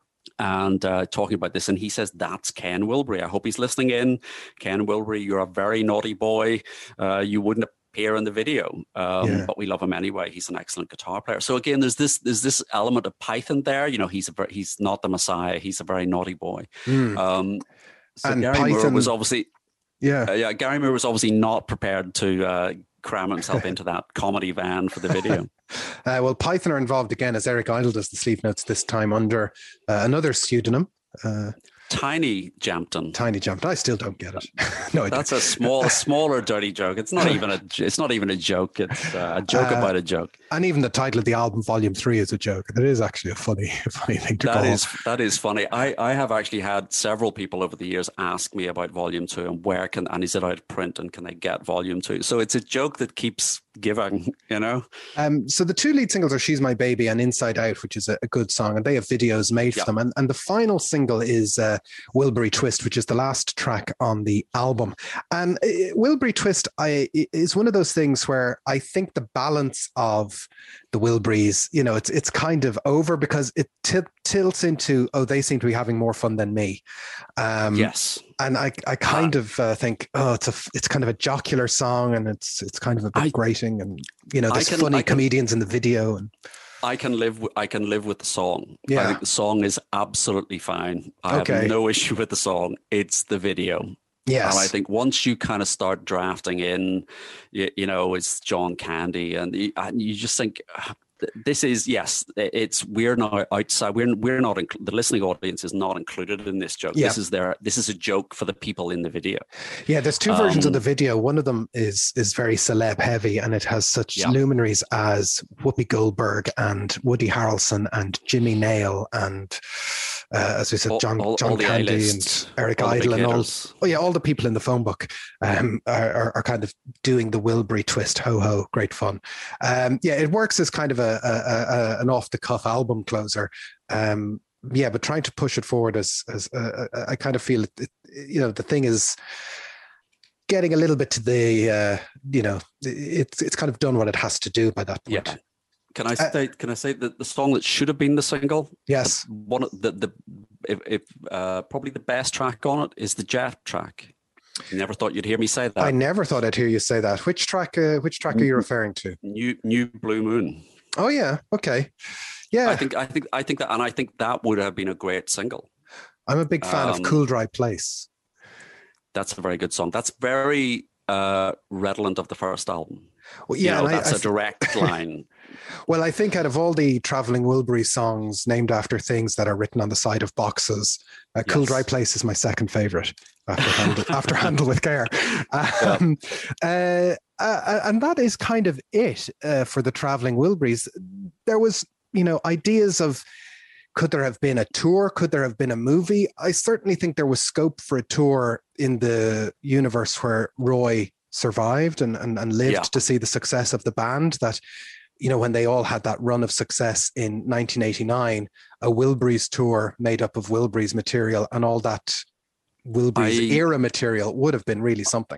and uh, talking about this, and he says, that's Ken Wilbury. I hope he's listening in. Ken Wilbury, you're a very naughty boy. Uh, you wouldn't appear in the video, um, yeah. but we love him anyway. He's an excellent guitar player. So again, there's this there's this element of Python there. You know, he's a very, he's not the Messiah. He's a very naughty boy. Mm. Um, so and Gary Python Moore was obviously... Yeah. Uh, yeah. Gary Moore was obviously not prepared to uh, cram himself into that comedy van for the video. uh, well, Python are involved again as Eric Idle does the sleeve notes, this time under uh, another pseudonym. Uh, Tiny Jampton. Tiny Jampton. I still don't get it. no, I That's don't. a small, smaller, dirty joke. It's not even a. It's not even a joke. It's uh, a joke uh, about a joke. And even the title of the album, Volume Three, is a joke. That is actually a funny, funny thing to that call. Is, that is funny. I, I have actually had several people over the years ask me about Volume Two and where can and is it out of print and can they get Volume Two? So it's a joke that keeps giving. You know. Um. So the two lead singles are "She's My Baby" and "Inside Out," which is a, a good song, and they have videos made for yeah. them. And and the final single is uh, "Wilbury Twist," which is the last track on the album. And uh, Wilbury Twist I, is one of those things where I think the balance of the Wilburys, you know, it's it's kind of over because it t- tilts into, oh, they seem to be having more fun than me. Um, yes. And I, I kind uh, of uh, think, oh, it's a, it's kind of a jocular song, and it's it's kind of a bit I, grating, and you know, there's can, funny can, comedians in the video, and I can live. I can live with the song. Yeah. I think the song is absolutely fine. I okay. have no issue with the song. It's the video. Yes. And I think once you kind of start drafting in, you, you know, it's John Candy, and you, and you just think, this is, yes, it's, we're not outside, we're we're not, inc- the listening audience is not included in this joke. Yeah. This is their, this is a joke for the people in the video. Yeah, there's two um, versions of the video. One of them is is very celeb heavy, and it has such yeah. luminaries as Whoopi Goldberg and Woody Harrelson and Jimmy Nail and uh, as we said, John all, all, John all Candy and Eric Idle and all. Oh yeah, all the people in the phone book um, are, are are kind of doing the Wilbury Twist. Ho ho, great fun. Um, yeah, it works as kind of a, a, a an off the cuff album closer. Um, yeah, but trying to push it forward as as uh, I kind of feel it, it. You know, the thing is getting a little bit to the. Uh, you know, it's it's kind of done what it has to do by that point. Yeah. Can I say? Uh, can I say that the song that should have been the single? Yes. One of the the if, if uh, probably the best track on it is the Jet track. You never thought you'd hear me say that. I never thought I'd hear you say that. Which track? Uh, which track are you referring to? New New Blue Moon. Oh yeah. Okay. Yeah. I think I think I think that, and I think that would have been a great single. I'm a big fan um, of Cool Dry Place. That's a very good song. That's very uh, redolent of the first album. Well, yeah, you know, and that's I, I a direct line. Well, I think out of all the Traveling Wilbury songs named after things that are written on the side of boxes, uh, yes. Cool Dry Place is my second favorite after Handle, after Handle with Care. Um, yeah. uh, uh, and that is kind of it uh, for the Traveling Wilburys. There was, you know, ideas of, could there have been a tour? Could there have been a movie? I certainly think there was scope for a tour in the universe where Roy survived and, and, and lived yeah. to see the success of the band. That, you know, when they all had that run of success in nineteen eighty-nine, a Wilburys tour made up of Wilburys material and all that Wilburys I, era material would have been really something.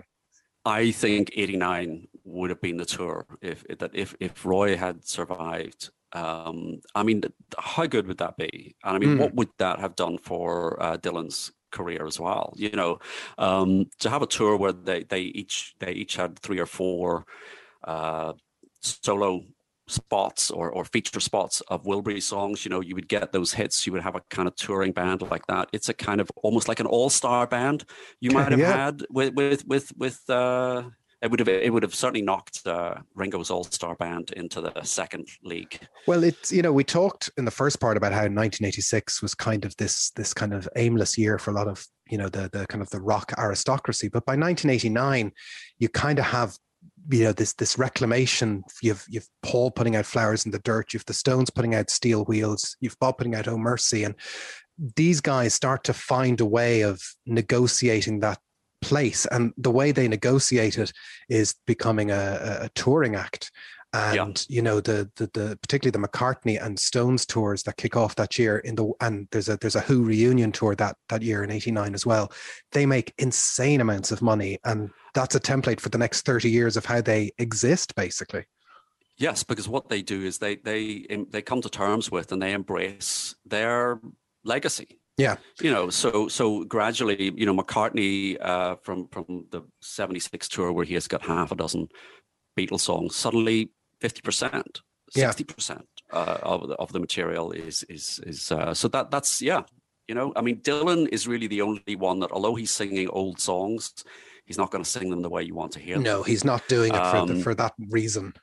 I think eighty-nine would have been the tour if that if if Roy had survived. Um, I mean, how good would that be? And I mean, mm. what would that have done for uh, Dylan's career as well? You know, um, to have a tour where they they each they each had three or four uh, solo spots or or feature spots of Wilbury songs. You know, you would get those hits. You would have a kind of touring band like that. It's a kind of almost like an all-star band you might have yeah. had with with with with. Uh, It would have it would have certainly knocked uh, Ringo's All-Star Band into the second league. Well, it's, you know, we talked in the first part about how nineteen eighty-six was kind of this this kind of aimless year for a lot of, you know, the the kind of the rock aristocracy. But by nineteen eighty-nine, you kind of have, you know, this this reclamation. You've you've Paul putting out Flowers in the Dirt. You've the Stones putting out Steel Wheels. You've Bob putting out Oh Mercy, and these guys start to find a way of negotiating that place, and the way they negotiate it is becoming a, a touring act. And yeah. you know, the, the the particularly the McCartney and Stones tours that kick off that year in the and there's a there's a Who reunion tour that that year in eighty-nine as well. They make insane amounts of money, and that's a template for the next thirty years of how they exist, basically. Yes, because what they do is they they they come to terms with and they embrace their legacy. Yeah, you know, so so gradually, you know, McCartney uh, from from the seventy-six tour where he has got half a dozen Beatles songs, suddenly fifty percent, sixty percent uh, of the, of the material is is is uh, so that that's yeah, you know, I mean, Dylan is really the only one that, although he's singing old songs, he's not going to sing them the way you want to hear them. No, he's not doing it for Um, the, for that reason.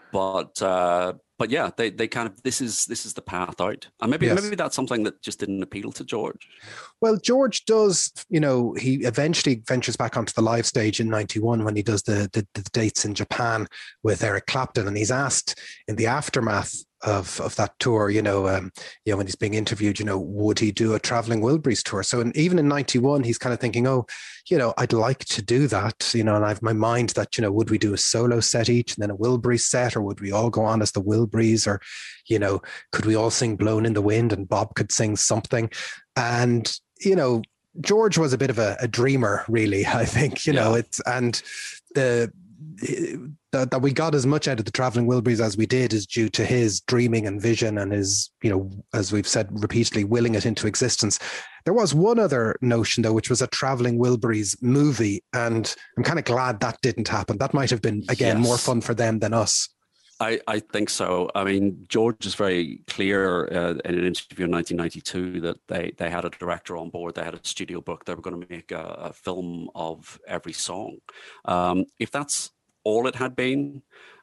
But uh, but yeah, they they kind of this is this is the path out, and maybe Yes. maybe that's something that just didn't appeal to George. Well, George does, you know, he eventually ventures back onto the live stage in ninety-one when he does the, the, the dates in Japan with Eric Clapton. And he's asked in the aftermath of, of that tour, you know, um, you know, when he's being interviewed, you know, would he do a Traveling Wilburys tour? So in, even in ninety-one, he's kind of thinking, oh, you know, I'd like to do that, you know, and I have my mind that, you know, would we do a solo set each and then a Wilburys set, or would we all go on as the Wilburys, or, you know, could we all sing Blown in the Wind and Bob could sing something? And, you know, George was a bit of a, a dreamer, really, I think, you know, Yeah. it's, and the, that, that we got as much out of the Traveling Wilburys as we did is due to his dreaming and vision and his, you know, as we've said repeatedly, willing it into existence. There was one other notion, though, which was a Traveling Wilburys movie, and I'm kind of glad that didn't happen. That might have been, again, Yes. more fun for them than us. I, I think so. I mean, George is very clear uh, in an interview in nineteen ninety-two that they, they had a director on board. They had a studio book. They were going to make a, a film of every song. Um, if that's all it had been,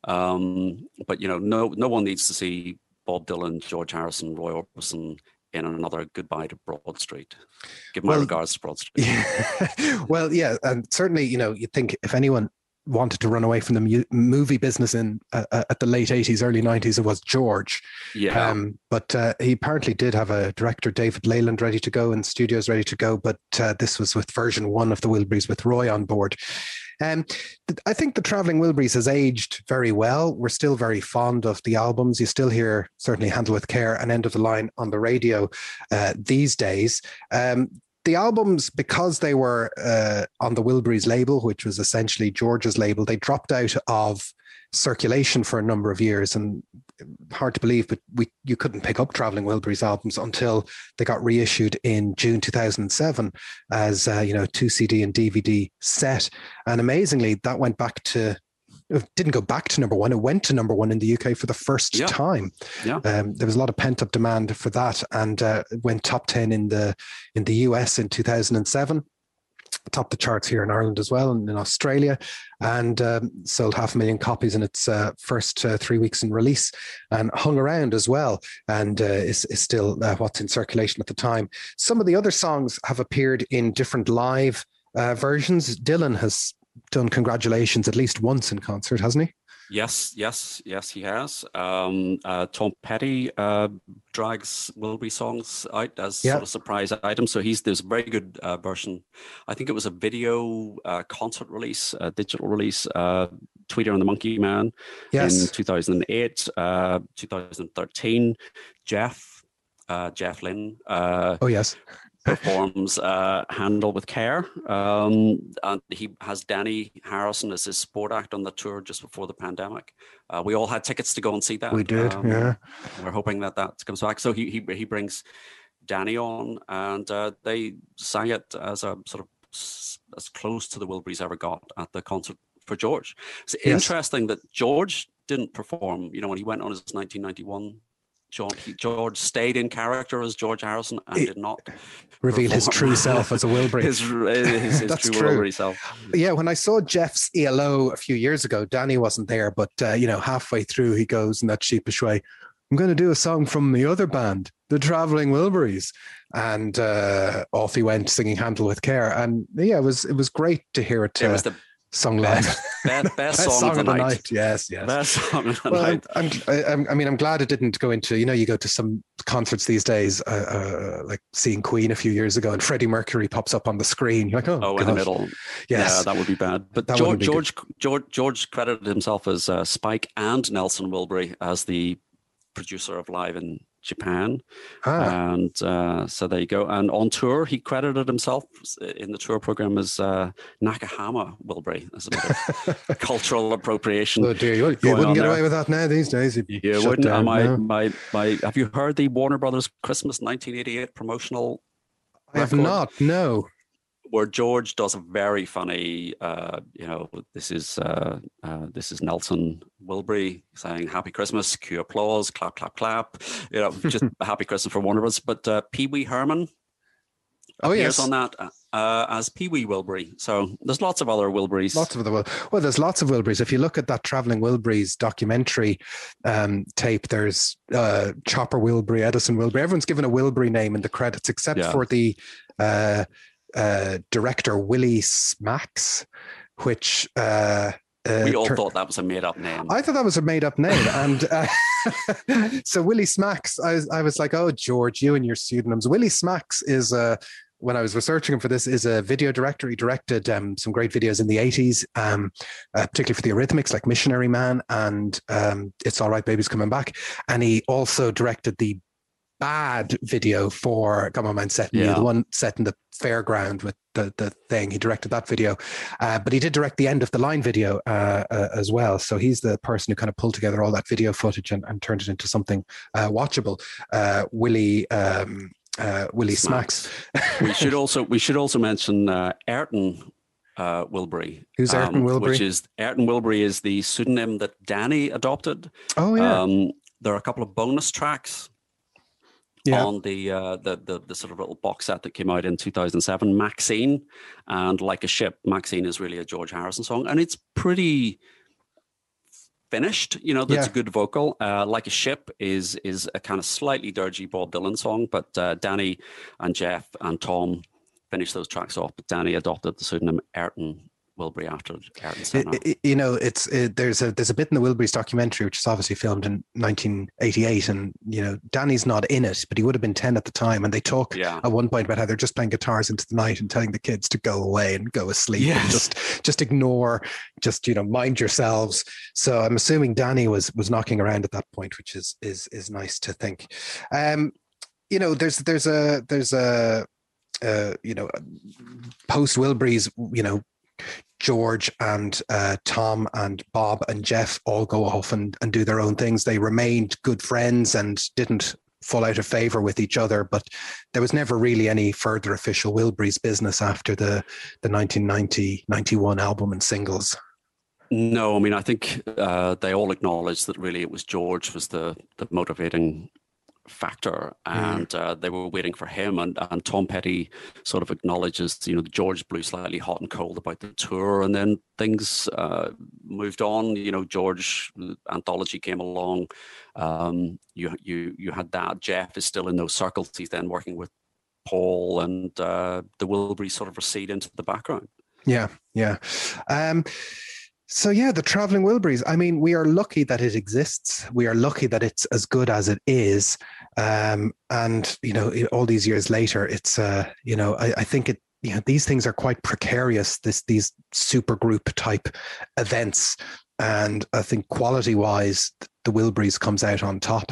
um, but, you know, no no one needs to see Bob Dylan, George Harrison, Roy Orbison in another Goodbye to Broad Street. Give my Well, regards to Broad Street. Yeah. Well, yeah, and certainly, you know, you'd think if anyone wanted to run away from the mu- movie business in uh, at the late eighties, early nineties, it was George. Yeah. Um, but uh, he apparently did have a director, David Leyland, ready to go and studios ready to go. But uh, this was with version one of the Wilburys with Roy on board. Um, th- I think the Traveling Wilburys has aged very well. We're still very fond of the albums. You still hear certainly Handle with Care and End of the Line on the radio uh, these days. Um, the albums, because they were uh, on the Wilburys label, which was essentially George's label, they dropped out of circulation for a number of years, and hard to believe, but we you couldn't pick up Traveling Wilburys albums until they got reissued in June two thousand seven as uh, you know, two C D and D V D set. And amazingly, that went back to it didn't go back to number one. It went to number one in the U K for the first Yeah. time. Yeah. Um, there was a lot of pent up demand for that, and uh, went top ten in the in the U S in two thousand seven. Topped the charts here in Ireland as well, and in Australia, and um, sold half a million copies in its uh, first uh, three weeks in release, and hung around as well, and uh, is, is still uh, what's in circulation at the time. Some of the other songs have appeared in different live uh, versions. Dylan has done Congratulations at least once in concert, hasn't he? Yes, yes, yes, he has. Um, uh, Tom Petty uh, drags Wilbury songs out as Yeah. sort of surprise items. So he's there's a very good uh, version. I think it was a video uh, concert release, a digital release. Uh, Tweeter and the Monkey Man Yes. in two thousand eight, uh, two thousand thirteen. Jeff, uh, Jeff Lynne. Uh, Oh yes. performs uh, Handle with Care. Um, and he has Danny Harrison as his support act on the tour just before the pandemic. Uh, we all had tickets to go and see that. We did, Um, yeah. We're hoping that that comes back. So he he, he brings Danny on, and uh, they sang it as a sort of s- as close to the Wilburys ever got at the concert for George. It's Yes. interesting that George didn't perform. You know, when he went on his nineteen ninety-one. John, he, George stayed in character as George Harrison and It- did not Reveal his perform. true self as a Wilbury. his, his, his That's true true. Wilbury self. Yeah, when I saw Jeff's E L O a few years ago, Danny wasn't there, but uh, you know, halfway through he goes in that sheepish way, I'm going to do a song from the other band, the Traveling Wilburys, and uh, off he went singing Handle with Care. And yeah, it was it was great to hear it, It uh, was the sung live. best, best, best song, song of the night. Yes, yes. Best song of the Well, night. I'm, I'm, I'm, I mean, I'm glad it didn't go into, you know, you go to some concerts these days, uh, uh, like seeing Queen a few years ago, and Freddie Mercury pops up on the screen. You're like, oh, Oh, in the gosh. middle. Yes. Yeah, that would be bad. But That George, wouldn't be George, George, George credited himself as uh, Spike and Nelson Wilbury as the producer of Live in Japan. Ah. And uh, so there you go. And on tour, he credited himself in the tour program as uh, Nakahama Wilbury, as a bit of cultural appropriation. Oh dear, you, you going wouldn't on get there. away with that now these days. You'd be You shut wouldn't. down Am I, now. my, my, have you heard the Warner Brothers Christmas nineteen eighty-eight promotional I have record? not, no. Where George does a very funny, uh, you know, this is uh, uh, this is Nelson Wilbury saying "Happy Christmas," cue applause, clap, clap, clap. You know, just Happy Christmas for Warner Brothers. But uh, Pee Wee Herman Oh, appears yes. on that uh, as Pee Wee Wilbury. So there's lots of other Wilburys. Lots of other Wil- well, there's lots of Wilburys. If you look at that Traveling Wilburys documentary um, tape, there's uh, Chopper Wilbury, Edison Wilbury. Everyone's given a Wilbury name in the credits, except Yeah. for the uh, uh, director Willie Smacks, which uh, uh, we all tur- thought that was a made-up name. I thought that was a made-up name, and uh, so Willie Smacks. I was, I was like, oh, George, you and your pseudonyms. Willie Smacks is uh, when I was researching him for this, is a video director. He directed um, some great videos in the eighties, um, uh, particularly for the Eurythmics, like Missionary Man and um, It's All Right, Baby's Coming Back. And he also directed the bad video for Come On Man, Set in You, Yeah. the one set in the fairground with the, the thing. He directed that video, uh, but he did direct the End of the Line video uh, uh, as well. So he's the person who kind of pulled together all that video footage and, and turned it into something uh, watchable. Uh, Willie um, uh, Willie Smacks. we should also we should also mention uh, Ayrton uh, Wilbury. Who's Ayrton Wilbury? Which is Ayrton Wilbury is the pseudonym that Danny adopted. Oh yeah. Um, there are a couple of bonus tracks Yeah. on the, uh, the the the sort of little box set that came out in two thousand seven, Maxine, and Like a Ship. Maxine is really a George Harrison song, and it's pretty finished. You know, that's Yeah. a good vocal. Uh, Like a Ship is is a kind of slightly dirgy Bob Dylan song, but uh, Danny and Jeff and Tom finished those tracks off. But Danny adopted the pseudonym Ayrton Wilbury after Ayrton Senna. It- it- you know, it's it, there's a there's a bit in the Wilburys documentary, which is obviously filmed in nineteen eighty-eight, and you know Danny's not in it, but he would have been ten at the time, and they talk Yeah. at one point about how they're just playing guitars into the night and telling the kids to go away and go asleep and Yes. just just ignore, just you know mind yourselves. So I'm assuming Danny was was knocking around at that point, which is is is nice to think. Um, you know, there's there's a there's a uh, you know post Wilburys, you know. George and uh, Tom and Bob and Jeff all go off and, and do their own things. They remained good friends and didn't fall out of favor with each other, but there was never really any further official Wilburys business after the, the nineteen ninety ninety-one album and singles. No, I mean, I think uh, they all acknowledged that really it was George was the, the motivating factor, and mm. uh, they were waiting for him. And, and Tom Petty sort of acknowledges, you know, George blew slightly hot and cold about the tour, and then things uh, moved on. You know, George Anthology came along. Um, you you you had that. Jeff is still in those circles. He's then working with Paul, and uh, the Wilburys sort of recede into the background. Yeah, yeah. Um, So yeah, the Traveling Wilburys. I mean, we are lucky that it exists. We are lucky that it's as good as it is. Um, and you know, all these years later, it's uh, you know, I, I think it. You know, these things are quite precarious. This these super group type events, and I think quality wise, the Wilburys comes out on top.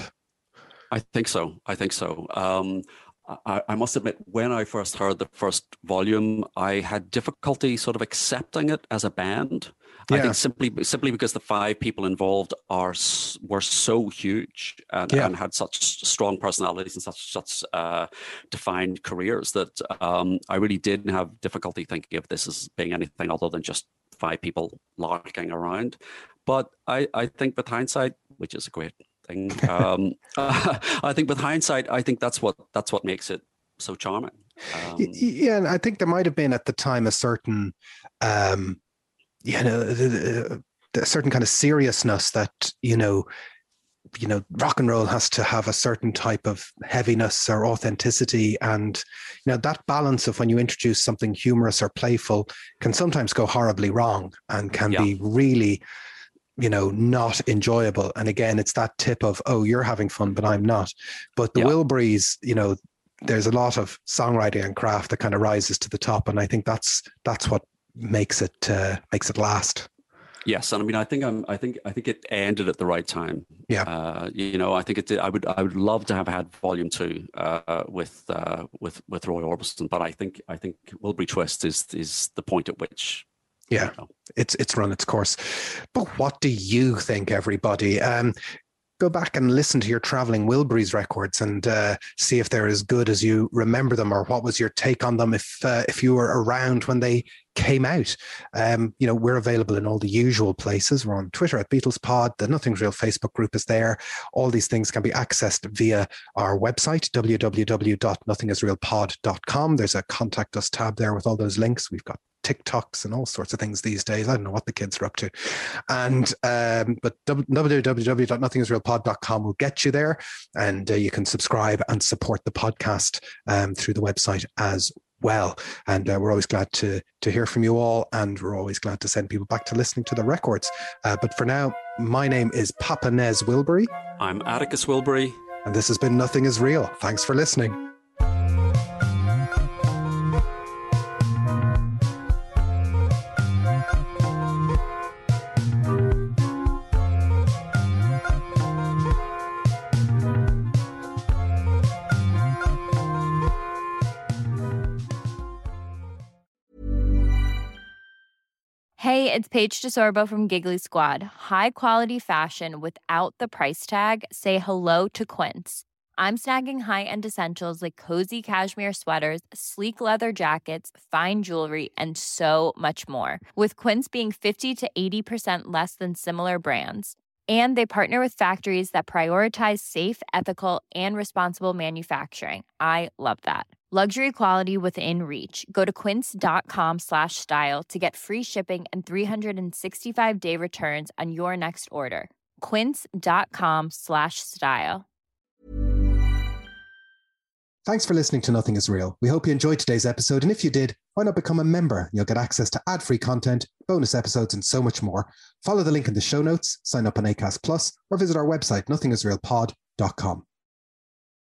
I think so. I think so. Um, I, I must admit, when I first heard the first volume, I had difficulty sort of accepting it as a band. Yeah. I think simply simply because the five people involved are were so huge and, yeah. and had such strong personalities and such such uh, defined careers that um, I really did have difficulty thinking of this as being anything other than just five people larking around. But I, I think with hindsight, which is a great thing, um, uh, I think with hindsight, I think that's what that's what makes it so charming. Um, yeah, and I think there might have been at the time a certain. Um, you know, a certain kind of seriousness that, you know, you know, rock and roll has to have a certain type of heaviness or authenticity. And, you know, that balance of when you introduce something humorous or playful can sometimes go horribly wrong and can yeah. be really, you know, not enjoyable. And again, it's that tip of, oh, you're having fun, but I'm not. But the yeah. Wilburys, you know, there's a lot of songwriting and craft that kind of rises to the top. And I think that's, that's what makes it uh, makes it last. Yes, and I mean, I think I'm. I think I think it ended at the right time. Yeah. Uh, you know, I think it did. I would. I would love to have had volume two uh, with uh, with with Roy Orbison, but I think I think Wilbury Twist is is the point at which. Yeah, you know, it's it's run its course. But what do you think, everybody? Um, go back and listen to your traveling Wilburys records and uh, see if they're as good as you remember them, or what was your take on them if uh, if you were around when they came out. Um, you know, we're available in all the usual places. We're on Twitter at BeatlesPod. The Nothing's Real Facebook group is there. All these things can be accessed via our website, w w w dot nothing is real pod dot com. There's a contact us tab there with all those links. We've got TikToks and all sorts of things these days. I don't know what the kids are up to. And um, but w w w dot nothing is real pod dot com will get you there, and uh, you can subscribe and support the podcast um, through the website as well. And uh, we're always glad to to hear from you all, and we're always glad to send people back to listening to the records. Uh, but for now, my name is Papa Nez Wilbury. I'm Atticus Wilbury. And this has been Nothing Is Real. Thanks for listening. Hey, it's Paige DeSorbo from Giggly Squad. High quality fashion without the price tag. Say hello to Quince. I'm snagging high-end essentials like cozy cashmere sweaters, sleek leather jackets, fine jewelry, and so much more. With Quince being fifty to eighty percent less than similar brands. And they partner with factories that prioritize safe, ethical, and responsible manufacturing. I love that. Luxury quality within reach. Go to quince.com slash style to get free shipping and three sixty-five day returns on your next order. Quince.com slash style. Thanks for listening to Nothing Is Real. We hope you enjoyed today's episode, and if you did, why not become a member? You'll get access to ad-free content, bonus episodes, and so much more. Follow the link in the show notes, sign up on Acast Plus, or visit our website, nothing is real pod dot com.